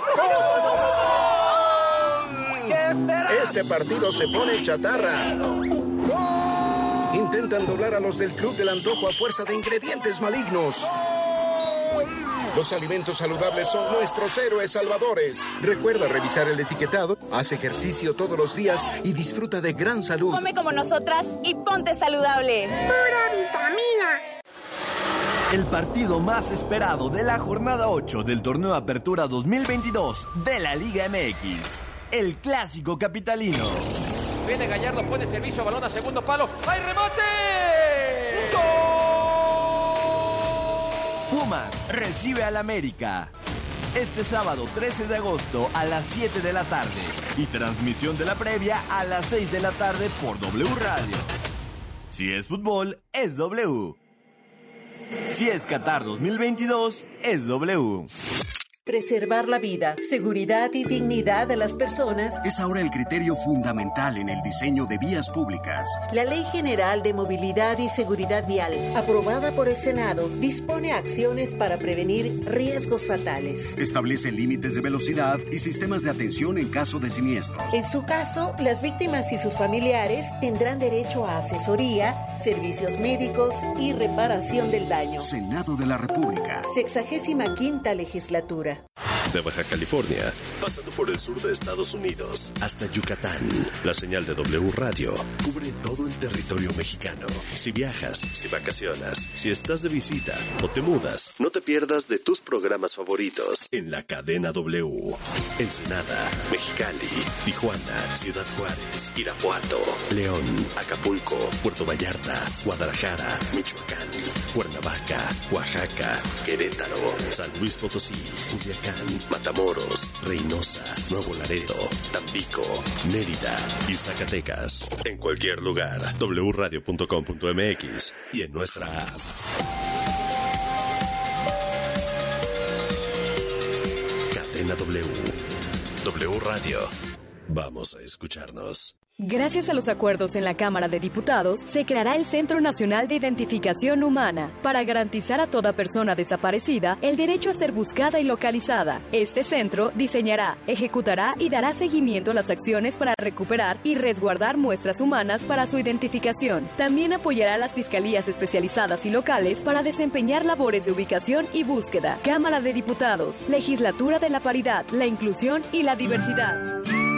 Este partido se pone chatarra. Intentan doblar a los del Club del Antojo a fuerza de ingredientes malignos. Los alimentos saludables son nuestros héroes salvadores. Recuerda revisar el etiquetado, haz ejercicio todos los días y disfruta de gran salud. Come como nosotras y ponte saludable. ¡Pura vitamina! El partido más esperado de la jornada 8 del torneo Apertura 2022 de la Liga MX. El Clásico Capitalino. Viene Gallardo, pone servicio, balón a segundo palo. ¡Hay remate! ¡Gol! Pumas recibe al América. Este sábado 13 de agosto a las 7 de la tarde. Y transmisión de la previa a las 6 de la tarde por W Radio. Si es fútbol, es W. Si es Qatar 2022, es W. Preservar la vida, seguridad y dignidad de las personas es ahora el criterio fundamental en el diseño de vías públicas. La Ley General de Movilidad y Seguridad Vial, aprobada por el Senado, dispone acciones para prevenir riesgos fatales. Establece límites de velocidad y sistemas de atención en caso de siniestros. En su caso, las víctimas y sus familiares tendrán derecho a asesoría, servicios médicos y reparación del daño. Senado de la República. 65ª Legislatura. De Baja California, pasando por el sur de Estados Unidos, hasta Yucatán. La señal de W Radio cubre todo el territorio mexicano. Si viajas, si vacacionas, si estás de visita o te mudas, no te pierdas de tus programas favoritos en la cadena W. Ensenada, Mexicali, Tijuana, Ciudad Juárez, Irapuato, León, Acapulco, Puerto Vallarta, Guadalajara, Michoacán, Cuernavaca, Oaxaca, Querétaro, San Luis Potosí, Culiacán, Matamoros, Reynosa, Nuevo Laredo, Tampico, Mérida y Zacatecas. En cualquier lugar, wradio.com.mx y en nuestra app. Cadena W. W Radio. Vamos a escucharnos. Gracias a los acuerdos en la Cámara de Diputados, se creará el Centro Nacional de Identificación Humana para garantizar a toda persona desaparecida el derecho a ser buscada y localizada. Este centro diseñará, ejecutará y dará seguimiento a las acciones para recuperar y resguardar muestras humanas para su identificación. También apoyará a las fiscalías especializadas y locales para desempeñar labores de ubicación y búsqueda. Cámara de Diputados, Legislatura de la Paridad, la Inclusión y la Diversidad.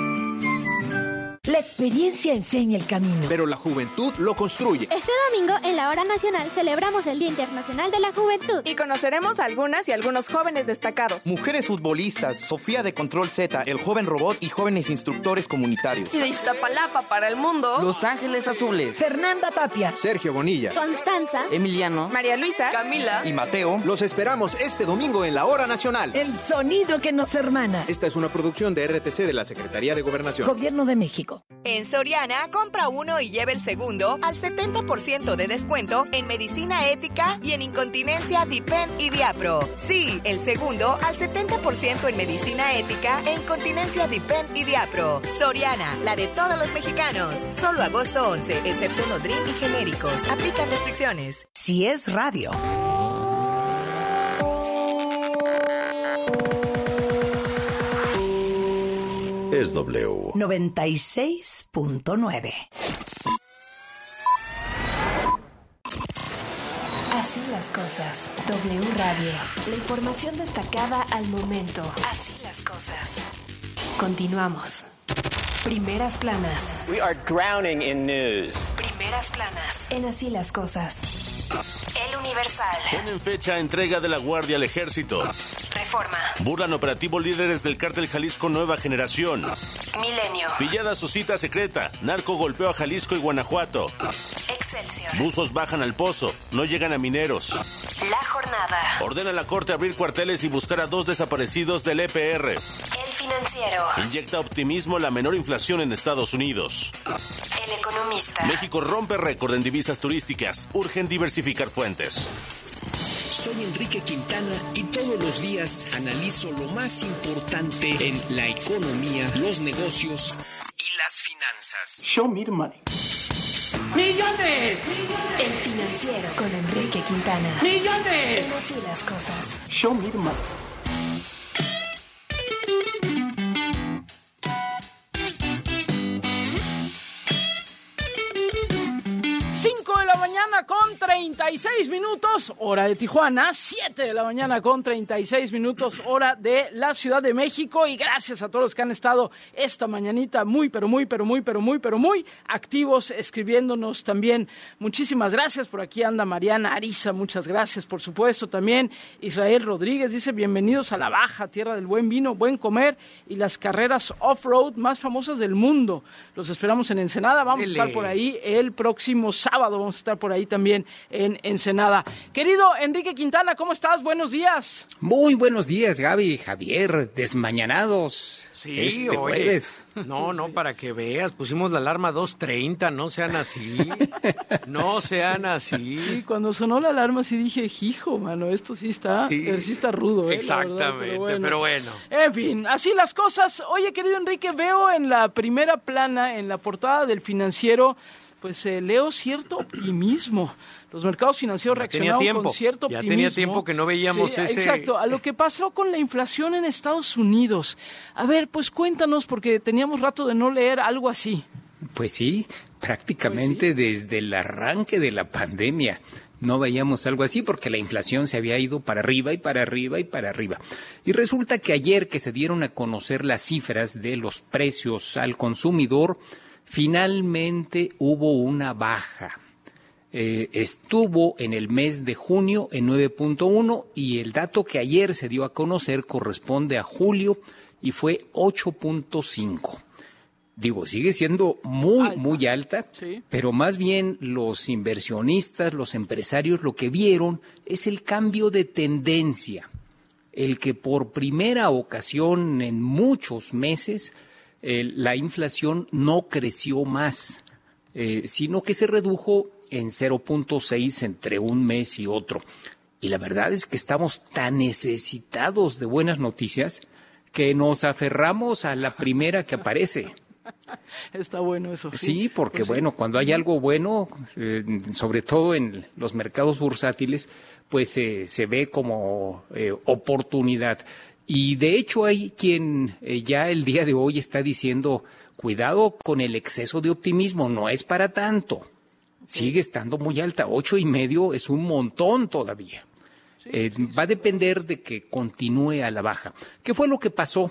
La experiencia enseña el camino, pero la juventud lo construye. Este domingo, en la Hora Nacional, celebramos el Día Internacional de la Juventud. Y conoceremos a algunas y algunos jóvenes destacados. Mujeres futbolistas, Sofía de Control Z, el joven robot y jóvenes instructores comunitarios. Y de Iztapalapa para el mundo, Los Ángeles Azules, Fernanda Tapia, Sergio Bonilla, Constanza, Emiliano, María Luisa, Camila y Mateo. Los esperamos este domingo en la Hora Nacional. el sonido que nos hermana. Esta es una producción de RTC de la Secretaría de Gobernación. Gobierno de México. En Soriana, compra uno y lleva el segundo al 70% de descuento en medicina ética y en incontinencia Dipen y Diapro. Sí, el segundo al 70% en medicina ética e incontinencia Dipen y Diapro. Soriana, la de todos los mexicanos. Solo agosto 11, excepto Nodrim y genéricos. Aplican restricciones. Si es radio. Es W. 96.9. Así las cosas. W Radio. La información destacada al momento. Así las cosas. Continuamos. Primeras planas. We are drowning in news. Primeras planas. En Así las cosas. El Universal. Ponen fecha a entrega de la Guardia al Ejército. Reforma. Burlan operativo líderes del cártel Jalisco Nueva Generación. Milenio. Pillada su cita secreta. Narco golpeó a Jalisco y Guanajuato. Excelsior. Buzos bajan al pozo. No llegan a mineros. La Jornada. Ordena la Corte abrir cuarteles y buscar a 2 desaparecidos del EPR. El Financiero. Inyecta optimismo la menor inflación en Estados Unidos. El Economista. México rompe récord en divisas turísticas. Urgen diversificar fuentes. Soy Enrique Quintana y todos los días analizo lo más importante en la economía, los negocios y las finanzas. Show me the money. ¡Millones! El Financiero con Enrique Quintana. ¡Millones! En Así las cosas. Show me the money. 5 de la mañana con 36 minutos, hora de Tijuana, 7 de la mañana con 36 minutos, hora de la Ciudad de México, y gracias a todos los que han estado esta mañanita muy activos, escribiéndonos también. Muchísimas gracias. Por aquí anda Mariana Ariza, muchas gracias, por supuesto. También Israel Rodríguez dice: bienvenidos a La Baja, tierra del buen vino, buen comer y las carreras off-road más famosas del mundo. Los esperamos en Ensenada, vamos a estar por ahí el próximo sábado, vamos a estar por ahí también en Ensenada. Querido Enrique Quintana, ¿cómo estás? Buenos días. Muy buenos días, Gaby, Javier, desmañanados. Sí, jueves. No, para que veas, pusimos la alarma 2:30, no sean así. No sean así. Sí, cuando sonó la alarma sí dije, hijo, mano, esto sí está rudo. Exactamente, verdad, pero bueno. En fin, así las cosas. Oye, querido Enrique, veo en la primera plana, en la portada del Financiero, pues leo cierto optimismo. Los mercados financieros reaccionaron con cierto optimismo. Ya tenía tiempo que no veíamos ese... Exacto, a lo que pasó con la inflación en Estados Unidos. A ver, pues cuéntanos, porque teníamos rato de no leer algo así. Pues sí, prácticamente desde el arranque de la pandemia. No veíamos algo así porque la inflación se había ido para arriba y para arriba y para arriba. Y resulta que ayer que se dieron a conocer las cifras de los precios al consumidor, finalmente hubo una baja. Estuvo en el mes de junio en 9.1 y el dato que ayer se dio a conocer corresponde a julio y fue 8.5. Digo, sigue siendo muy alta, sí. Pero más bien los inversionistas, los empresarios, lo que vieron es el cambio de tendencia, el que por primera ocasión en muchos meses la inflación no creció más, sino que se redujo en 0.6 entre un mes y otro. Y la verdad es que estamos tan necesitados de buenas noticias que nos aferramos a la primera que aparece. Está bueno eso. Sí, porque pues bueno, cuando hay algo bueno, sobre todo en los mercados bursátiles, pues se ve como oportunidad. Y de hecho hay quien ya el día de hoy está diciendo, cuidado con el exceso de optimismo, no es para tanto. Okay. Sigue estando muy alta, 8.5 es un montón todavía. Sí, va a depender de que continúe a la baja. ¿Qué fue lo que pasó?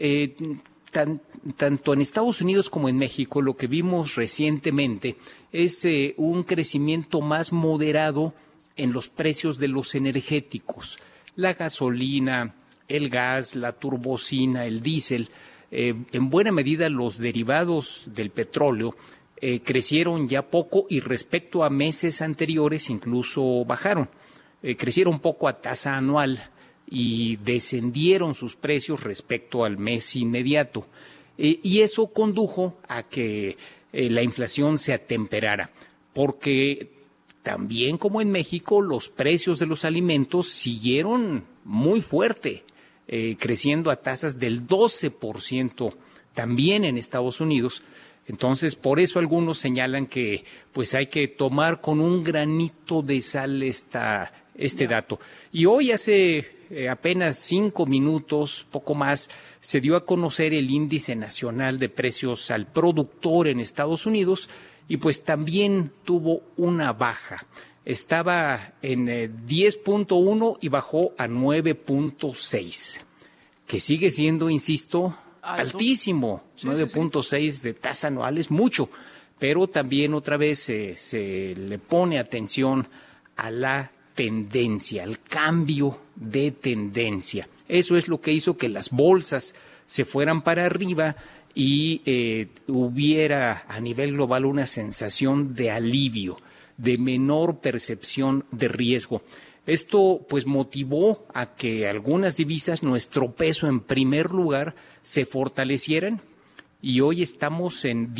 Tanto en Estados Unidos como en México, lo que vimos recientemente es un crecimiento más moderado en los precios de los energéticos. La gasolina, el gas, la turbocina, el diésel, en buena medida los derivados del petróleo crecieron ya poco y respecto a meses anteriores incluso bajaron. Crecieron poco a tasa anual y descendieron sus precios respecto al mes inmediato. Y eso condujo a que la inflación se atemperara, porque también como en México los precios de los alimentos siguieron muy fuerte, creciendo a tasas del 12% también en Estados Unidos. Entonces, por eso algunos señalan que pues hay que tomar con un granito de sal este dato. Y hoy hace apenas 5 minutos, poco más, se dio a conocer el índice nacional de precios al productor en Estados Unidos y pues también tuvo una baja. Estaba en 10.1 y bajó a 9.6, que sigue siendo, insisto, altísimo. Sí, 9.6 de tasa anual es mucho, pero también otra vez se le pone atención a la tendencia, al cambio de tendencia. Eso es lo que hizo que las bolsas se fueran para arriba y hubiera a nivel global una sensación de alivio, de menor percepción de riesgo. Esto pues motivó a que algunas divisas, nuestro peso en primer lugar, se fortalecieran y hoy estamos en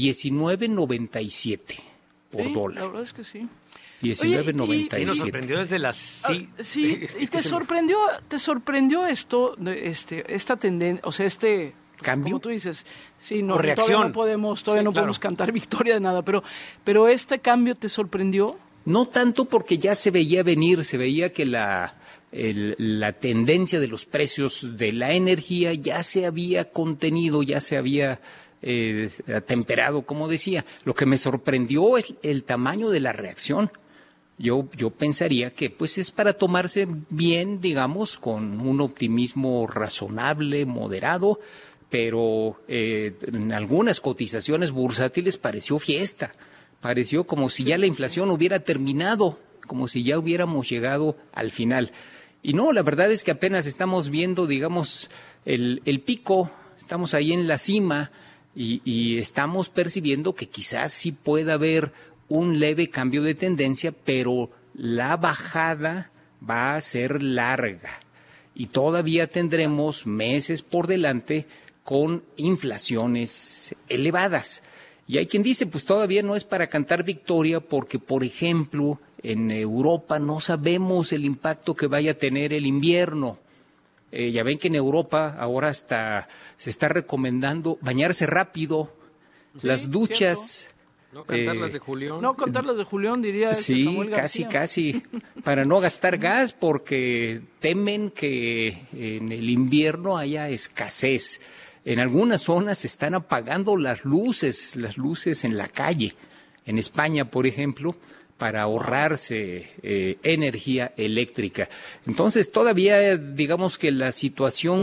19.97 por dólar. La verdad es que sí. 19.97. Sí, nos sorprendió desde las... Sí, y te sorprendió esto, esta tendencia, o sea, ¿cambio? Como tú dices, sí, no, reacción. Todavía no podemos cantar victoria de nada, pero este cambio te sorprendió. No tanto porque ya se veía venir, se veía que la tendencia de los precios de la energía ya se había contenido, ya se había atemperado, como decía. Lo que me sorprendió es el tamaño de la reacción. Yo pensaría que pues es para tomarse bien, digamos, con un optimismo razonable, moderado, pero en algunas cotizaciones bursátiles pareció fiesta. Pareció como si ya la inflación hubiera terminado, como si ya hubiéramos llegado al final. Y no, la verdad es que apenas estamos viendo, digamos, el pico, estamos ahí en la cima y estamos percibiendo que quizás sí pueda haber un leve cambio de tendencia, pero la bajada va a ser larga y todavía tendremos meses por delante con inflaciones elevadas. Y hay quien dice, pues todavía no es para cantar victoria porque, por ejemplo, en Europa no sabemos el impacto que vaya a tener el invierno. Ya ven que en Europa ahora hasta se está recomendando bañarse rápido, sí, las duchas. Cierto. No cantarlas de Julián. No cantarlas de Julián, diría sí, Samuel García. casi, para no gastar gas porque temen que en el invierno haya escasez. En algunas zonas se están apagando las luces en la calle. En España, por ejemplo, para ahorrarse energía eléctrica. Entonces, todavía digamos que la situación...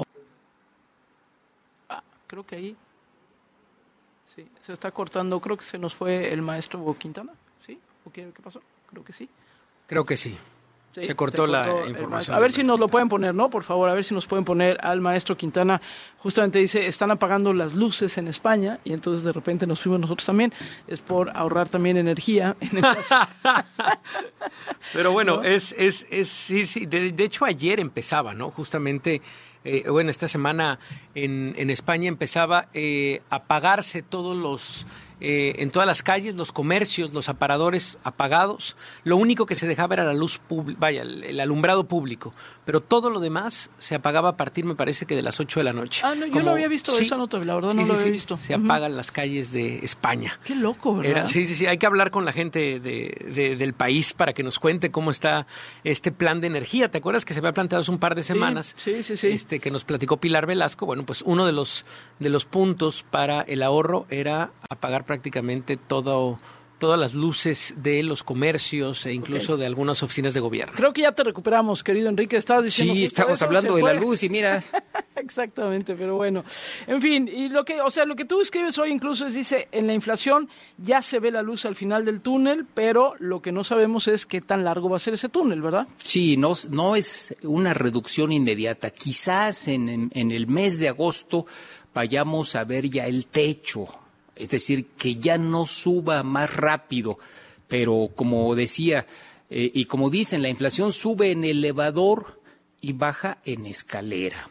Creo que ahí sí, se está cortando. Creo que se nos fue el maestro Quintana. ¿Sí? ¿O qué pasó? Creo que sí. Creo que sí. Sí, se cortó la información. A ver si nos lo pueden poner, ¿no? Por favor, a ver si nos pueden poner al maestro Quintana. Justamente dice, están apagando las luces en España y entonces de repente nos fuimos nosotros también. Es por ahorrar también energía en el caso. Pero bueno, ¿no? sí. De hecho, ayer empezaba, ¿no? Justamente, esta semana en España empezaba a apagarse todos los... en todas las calles, los comercios, los aparadores apagados. Lo único que se dejaba era la luz pública, el alumbrado público. Pero todo lo demás se apagaba a partir, me parece que de las 8 de la noche. No, yo no había visto esa nota, la verdad no lo había visto. Se apagan las calles de España. Qué loco, ¿verdad? Sí, hay que hablar con la gente del país para que nos cuente cómo está este plan de energía. ¿Te acuerdas que se había planteado hace un par de semanas? Sí. Que nos platicó Pilar Velasco. Bueno, pues uno de los puntos para el ahorro era apagar prácticamente todas las luces de los comercios e incluso de algunas oficinas de gobierno. Creo que ya te recuperamos, querido Enrique. Estabas diciendo sí, estamos hablando de la luz y mira. Exactamente, pero bueno. En fin, y lo que tú escribes hoy incluso dice, en la inflación ya se ve la luz al final del túnel, pero lo que no sabemos es qué tan largo va a ser ese túnel, ¿verdad? Sí, no es una reducción inmediata. Quizás en el mes de agosto vayamos a ver ya el techo. Es decir, que ya no suba más rápido, pero como decía, y como dicen, la inflación sube en elevador y baja en escalera.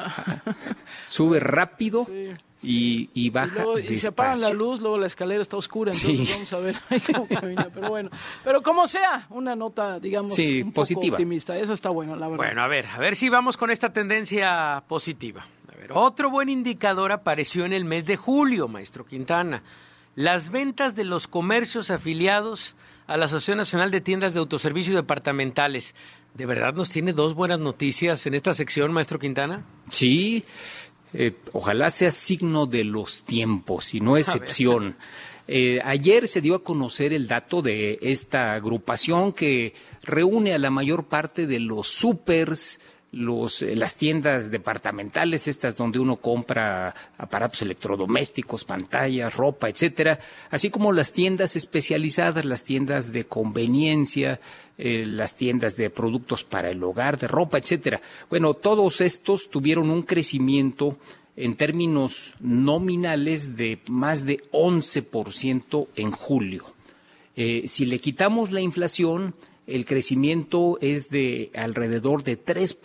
Sube rápido y baja despacio. Y se apagan la luz, luego la escalera está oscura, entonces vamos a ver cómo camina. Pero bueno, pero como sea, una nota, digamos, un positiva. Poco optimista. Esa está buena, la verdad. Bueno, a ver si vamos con esta tendencia positiva. Otro buen indicador apareció en el mes de julio, maestro Quintana. Las ventas de los comercios afiliados a la Asociación Nacional de Tiendas de Autoservicio Departamentales. ¿De verdad nos tiene dos buenas noticias en esta sección, maestro Quintana? Sí, ojalá sea signo de los tiempos y no excepción. Ayer se dio a conocer el dato de esta agrupación que reúne a la mayor parte de los súpers, las tiendas departamentales, estas donde uno compra aparatos electrodomésticos, pantallas, ropa, etcétera, así como las tiendas especializadas, las tiendas de conveniencia, las tiendas de productos para el hogar, de ropa, etcétera. Bueno, todos estos tuvieron un crecimiento en términos nominales de más de 11% en julio. Si le quitamos la inflación, el crecimiento es de alrededor de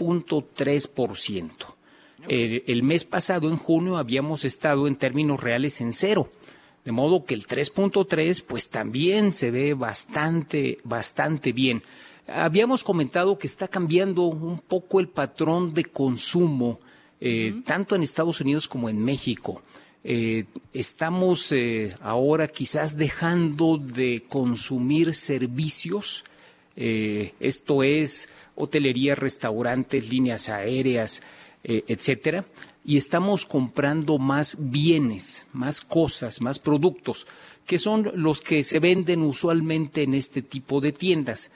3.3%. El mes pasado, en junio, habíamos estado en términos reales en cero. De modo que el 3.3 pues también se ve bastante bien. Habíamos comentado que está cambiando un poco el patrón de consumo, tanto en Estados Unidos como en México. Estamos ahora quizás dejando de consumir servicios. Esto es hotelería, restaurantes, líneas aéreas, etcétera, y estamos comprando más bienes, más cosas, más productos, que son los que se venden usualmente en este tipo de tiendas.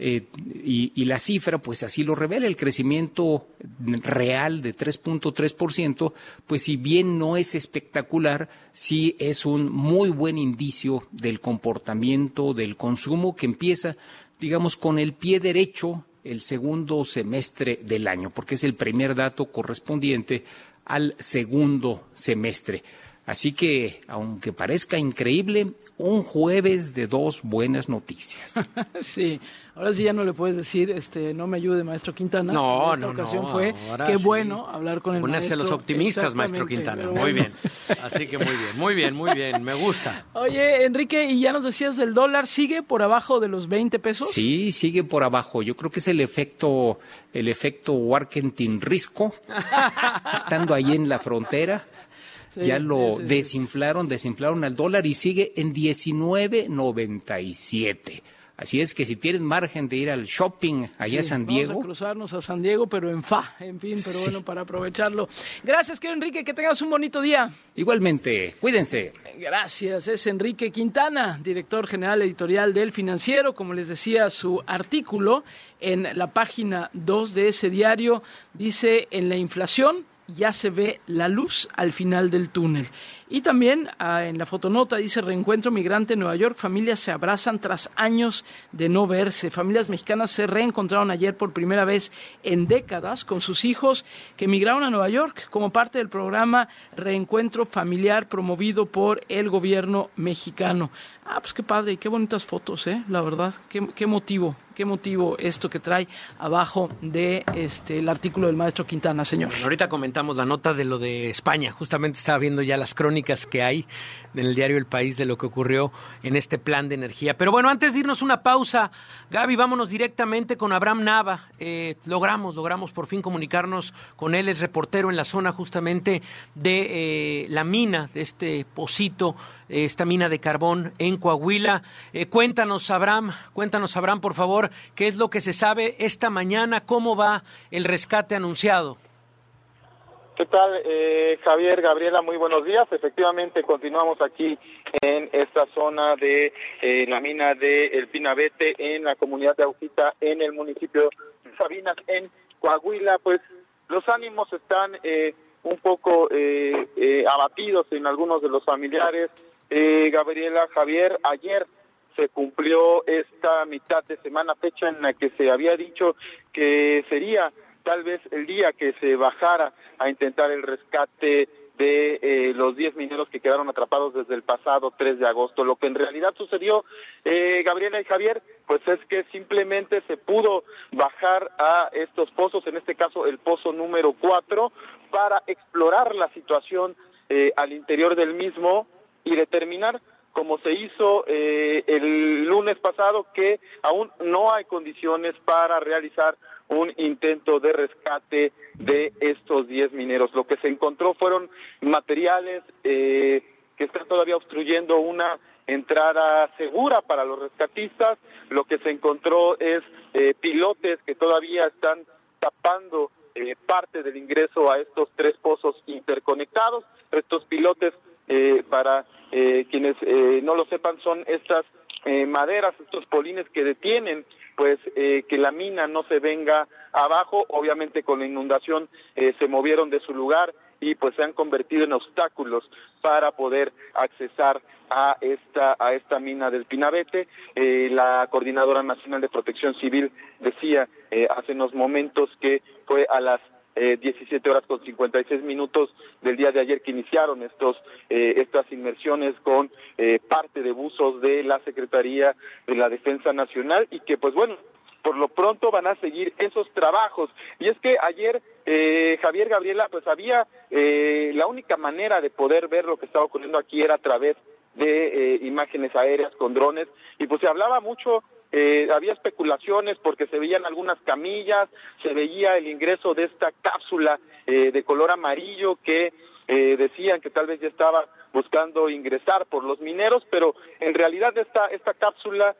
Y la cifra, pues así lo revela, el crecimiento real de 3.3%, pues si bien no es espectacular, sí es un muy buen indicio del comportamiento del consumo que empieza, digamos, con el pie derecho el segundo semestre del año, porque es el primer dato correspondiente al segundo semestre. Así que, aunque parezca increíble, un jueves de dos buenas noticias. Sí, ahora sí ya no le puedes decir, no me ayude, maestro Quintana. No, en esta ocasión fue, qué bueno hablar con el Únese maestro. A los optimistas, maestro Quintana. Bueno. Muy bien. Así que muy bien, me gusta. Oye, Enrique, y ya nos decías del dólar, ¿sigue por abajo de los 20 pesos? Sí, sigue por abajo. Yo creo que es el efecto Argentin-Risco, estando ahí en la frontera. Sí, ya lo desinflaron al dólar y sigue en 19.97. Así es que si tienen margen de ir al shopping allá a San Diego. Vamos a cruzarnos a San Diego, pero en fin, pero bueno, para aprovecharlo. Gracias, querido Enrique, que tengas un bonito día. Igualmente, cuídense. Gracias, es Enrique Quintana, director general editorial del Financiero. Como les decía, su artículo en la página 2 de ese diario dice: en la inflación ya se ve la luz al final del túnel. Y también en la fotonota dice: reencuentro migrante en Nueva York, familias se abrazan tras años de no verse. Familias mexicanas se reencontraron ayer por primera vez en décadas con sus hijos que emigraron a Nueva York como parte del programa Reencuentro Familiar promovido por el gobierno mexicano. Pues qué padre y qué bonitas fotos, la verdad, qué motivo esto que trae abajo de el artículo del maestro Quintana, señor. Bueno, ahorita comentamos la nota de lo de España, justamente estaba viendo ya las crónicas que hay en el diario El País de lo que ocurrió en este plan de energía. Pero bueno, antes de irnos una pausa, Gaby, vámonos directamente con Abraham Nava. Logramos por fin comunicarnos con él, es reportero en la zona justamente de la mina, de este pocito, esta mina de carbón en Coahuila. Cuéntanos, Abraham, por favor, qué es lo que se sabe esta mañana, cómo va el rescate anunciado. ¿Qué tal, Javier, Gabriela? Muy buenos días. Efectivamente, continuamos aquí en esta zona de la mina de El Pinabete, en la comunidad de Aujita, en el municipio de Sabinas, en Coahuila. Pues los ánimos están un poco abatidos en algunos de los familiares. Gabriela, Javier, ayer se cumplió esta mitad de semana, fecha en la que se había dicho que sería tal vez el día que se bajara a intentar el rescate de los 10 mineros que quedaron atrapados desde el pasado 3 de agosto. Lo que en realidad sucedió, Gabriela y Javier, pues es que simplemente se pudo bajar a estos pozos, en este caso el pozo número 4, para explorar la situación al interior del mismo y determinar, como se hizo el lunes pasado, que aún no hay condiciones para realizar un intento de rescate de estos 10 mineros. Lo que se encontró fueron materiales que están todavía obstruyendo una entrada segura para los rescatistas. Lo que se encontró es pilotes que todavía están tapando parte del ingreso a estos 3 pozos interconectados. Estos pilotes, para quienes no lo sepan, son estas maderas, estos polines que detienen pues que la mina no se venga abajo. Obviamente con la inundación se movieron de su lugar y pues se han convertido en obstáculos para poder accesar a esta mina del Pinabete. La Coordinadora Nacional de Protección Civil decía hace unos momentos que fue a las 17 horas con 56 minutos del día de ayer que iniciaron estas inmersiones con parte de buzos de la Secretaría de la Defensa Nacional, y que pues bueno, por lo pronto van a seguir esos trabajos. Y es que ayer, Javier, Gabriela, pues había la única manera de poder ver lo que estaba ocurriendo aquí era a través de imágenes aéreas con drones, y pues se hablaba mucho. Había especulaciones porque se veían algunas camillas, se veía el ingreso de esta cápsula de color amarillo que decían que tal vez ya estaba buscando ingresar por los mineros, pero en realidad esta cápsula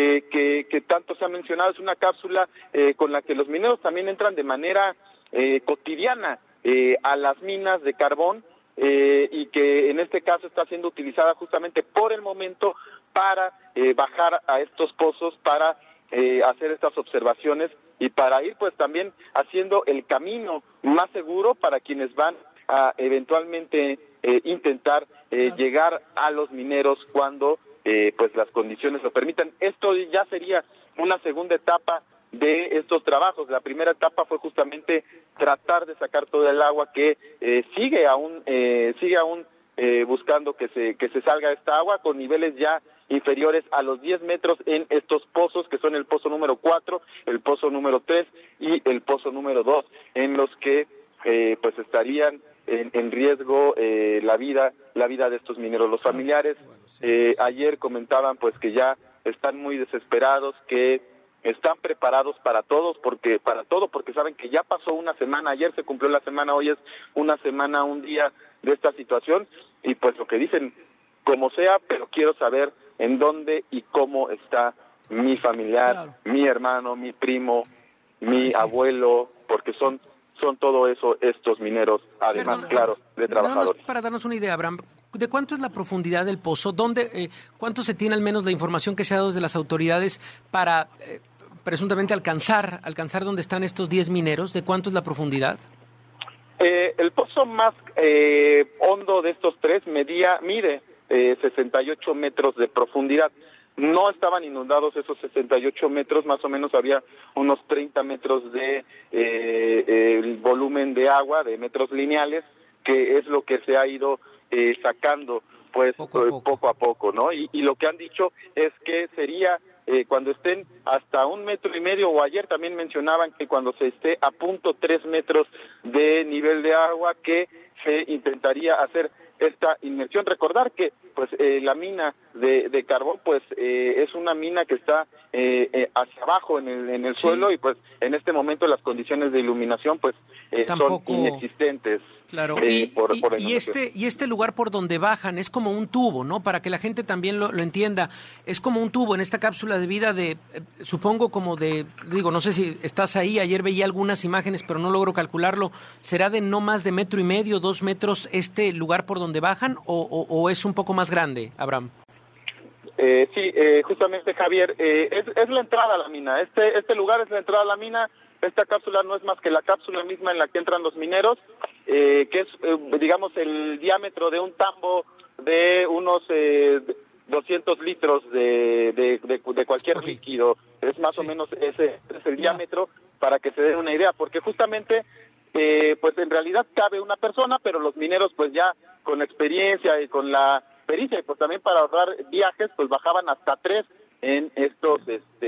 que tanto se ha mencionado es una cápsula con la que los mineros también entran de manera cotidiana a las minas de carbón, y que en este caso está siendo utilizada justamente por el momento para bajar a estos pozos, para hacer estas observaciones y para ir pues también haciendo el camino más seguro para quienes van a eventualmente intentar llegar a los mineros cuando pues las condiciones lo permitan. Esto ya sería una segunda etapa de estos trabajos. La primera etapa fue justamente tratar de sacar todo el agua que sigue aún buscando que se salga esta agua con niveles ya inferiores a los 10 metros en estos pozos, que son el pozo número 4, el pozo número 3 y el pozo número 2, en los que pues estarían en riesgo la vida de estos mineros. Los familiares ayer comentaban pues que ya están muy desesperados, que están preparados para todo, porque saben que ya pasó una semana, ayer se cumplió la semana, hoy es una semana, un día de esta situación, y pues lo que dicen, como sea, pero quiero saber en dónde y cómo está mi familiar, claro, mi hermano, mi primo, mi abuelo, porque son todo eso estos mineros, además, claro, de trabajadores. Para darnos una idea, Abraham, ¿De cuánto es la profundidad del pozo? ¿Cuánto se tiene al menos la información que se ha dado desde las autoridades para presuntamente alcanzar donde están estos 10 mineros? ¿De cuánto es la profundidad? El pozo más hondo de estos tres mide 68 metros de profundidad. No estaban inundados esos 68 metros, más o menos había unos 30 metros de el volumen de agua, de metros lineales, que es lo que se ha ido sacando pues poco a poco, ¿no? Y lo que han dicho es que sería cuando estén hasta 1,5 metros, o ayer también mencionaban que cuando se esté a 3 metros de nivel de agua, que se intentaría hacer esta inmersión. Recordar que pues la mina de carbón pues es una mina que está hacia abajo en el suelo, y pues en este momento las condiciones de iluminación pues son inexistentes. Claro, y este lugar por donde bajan es como un tubo, ¿no? Para que la gente también lo entienda, es como un tubo en esta cápsula de vida supongo no sé si estás ahí, ayer veía algunas imágenes pero no logro calcularlo, ¿será de no más de 1,5 metros, 2 metros este lugar por donde bajan o es un poco más grande, Abraham? Sí, justamente, Javier, es la entrada a la mina, este lugar es la entrada a la mina. Esta cápsula no es más que la cápsula misma en la que entran los mineros, que es, digamos, el diámetro de un tambo de unos 200 litros de cualquier líquido. Es más o menos ese es el diámetro, para que se den una idea, porque justamente, pues en realidad cabe una persona, pero los mineros pues ya con la experiencia y con la pericia, y pues también para ahorrar viajes, pues bajaban hasta 3 en estos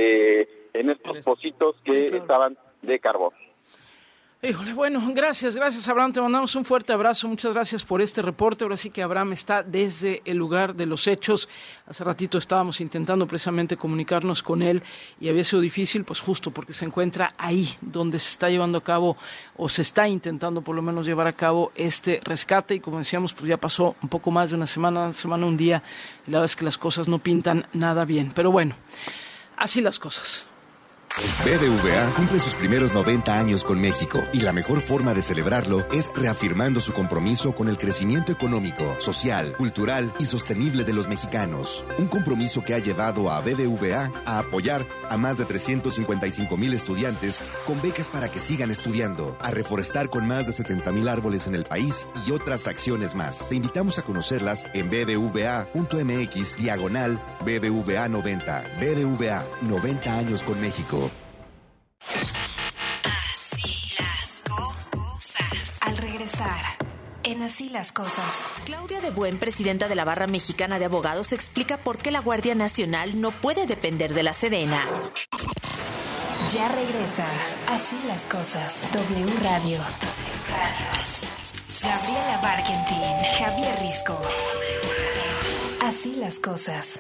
pocitos que estaban de carbón. Híjole, bueno, gracias Abraham, te mandamos un fuerte abrazo, muchas gracias por este reporte. Ahora sí que Abraham está desde el lugar de los hechos. Hace ratito estábamos intentando precisamente comunicarnos con él y había sido difícil, pues justo porque se encuentra ahí donde se está llevando a cabo, o se está intentando por lo menos llevar a cabo este rescate, y como decíamos, pues ya pasó un poco más de una semana, un día, y la verdad es que las cosas no pintan nada bien, pero bueno, así las cosas. BBVA cumple sus primeros 90 años con México, y la mejor forma de celebrarlo es reafirmando su compromiso con el crecimiento económico, social, cultural y sostenible de los mexicanos. Un compromiso que ha llevado a BBVA a apoyar a más de 355,000 estudiantes con becas para que sigan estudiando, a reforestar con más de 70,000 árboles en el país y otras acciones más. Te invitamos a conocerlas en bbva.mx/BBVA 90. BBVA, 90 años con México. Así las cosas. Al regresar, en Así las cosas. Claudia de Buen, presidenta de la Barra Mexicana de Abogados, explica por qué la Guardia Nacional no puede depender de la Sedena. Ya regresa Así las cosas. W Radio. Así las cosas. Gabriela Barkentin, Javier Risco. Así las cosas.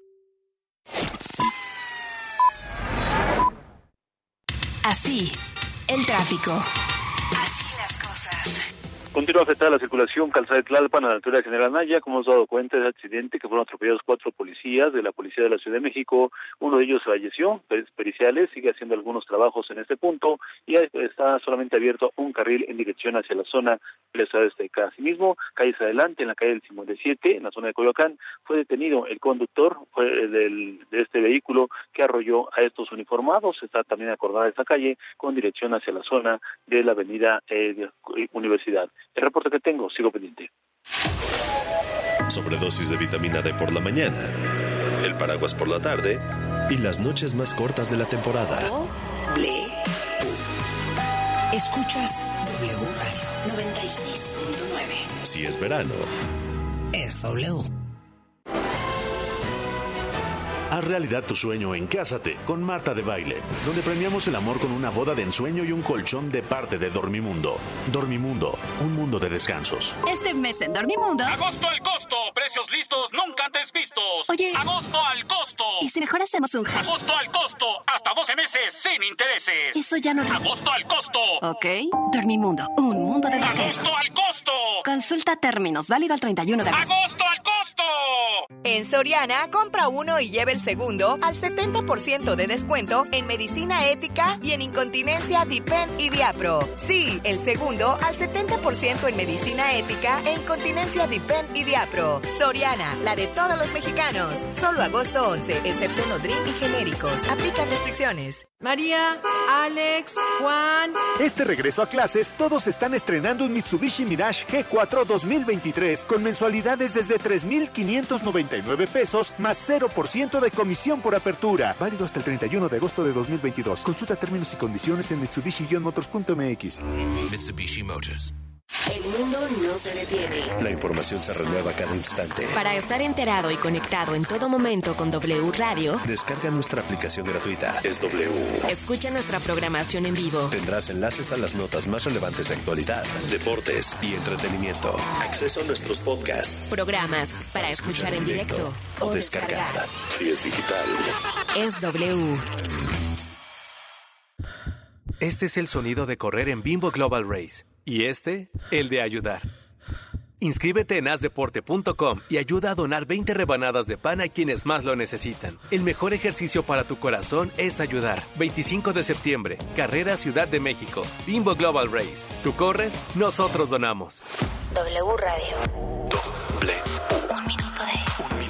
Así, el tráfico. Así las cosas. Continúa afectada la circulación calzada de Tlalpan a la altura de General Anaya. Como hemos dado cuenta de accidente que fueron atropellados 4 policías de la Policía de la Ciudad de México. Uno de ellos falleció, periciales, sigue haciendo algunos trabajos en este punto y está solamente abierto un carril en dirección hacia la zona de la Ciudad de Azteca. Asimismo, calles adelante, en la calle del 57, en la zona de Coyoacán, fue detenido el conductor de este vehículo que arrolló a estos uniformados. Está también acordada esta calle con dirección hacia la zona de la avenida Universidad. El reporte que tengo, sigo pendiente. Sobredosis de vitamina D por la mañana, el paraguas por la tarde y las noches más cortas de la temporada. Escuchas W Radio 96.9. Si es verano, es W. Haz realidad tu sueño en Cásate con Marta de Baile, donde premiamos el amor con una boda de ensueño y un colchón de parte de Dormimundo. Dormimundo, un mundo de descansos. Este mes en Dormimundo... ¡Agosto al costo! ¡Precios listos nunca antes vistos! Oye... ¡Agosto al costo! ¿Y si mejor hacemos un hashtag? ¡Agosto al costo! ¡Hasta 12 meses sin intereses! Eso ya no... ¡Agosto al costo! Ok. Dormimundo, un mundo de descansos. ¡Agosto al costo! Consulta términos, válido al 31 de agosto. ¡Agosto al costo! En Soriana, compra uno y lleve el segundo al 70% de descuento en medicina ética y en incontinencia Dipen y Diapro. Sí, el segundo al 70% en medicina ética e incontinencia Dipen y Diapro. Soriana, la de todos los mexicanos. Solo agosto 11, excepto Nodrim y genéricos. Aplican restricciones. María, Alex, Juan. Este regreso a clases, todos están estrenando un Mitsubishi Mirage G4 2023 con mensualidades desde 3,599 pesos más 0% de comisión por apertura. Válido hasta el 31 de agosto de 2022. Consulta términos y condiciones en Mitsubishi-motors.mx. Mitsubishi Motors. El mundo no se detiene. La información se renueva cada instante. Para estar enterado y conectado en todo momento con W Radio, descarga nuestra aplicación gratuita. Es W. Escucha nuestra programación en vivo. Tendrás enlaces a las notas más relevantes de actualidad, deportes y entretenimiento. Acceso a nuestros podcasts. Programas para escuchar en directo o descargar. Si es digital. Es W. Este es el sonido de correr en Bimbo Global Race. Y este, el de ayudar. Inscríbete en hazdeporte.com y ayuda a donar 20 rebanadas de pan a quienes más lo necesitan. El mejor ejercicio para tu corazón es ayudar. 25 de septiembre, Carrera Ciudad de México. Bimbo Global Race. Tú corres, nosotros donamos. W Radio. W.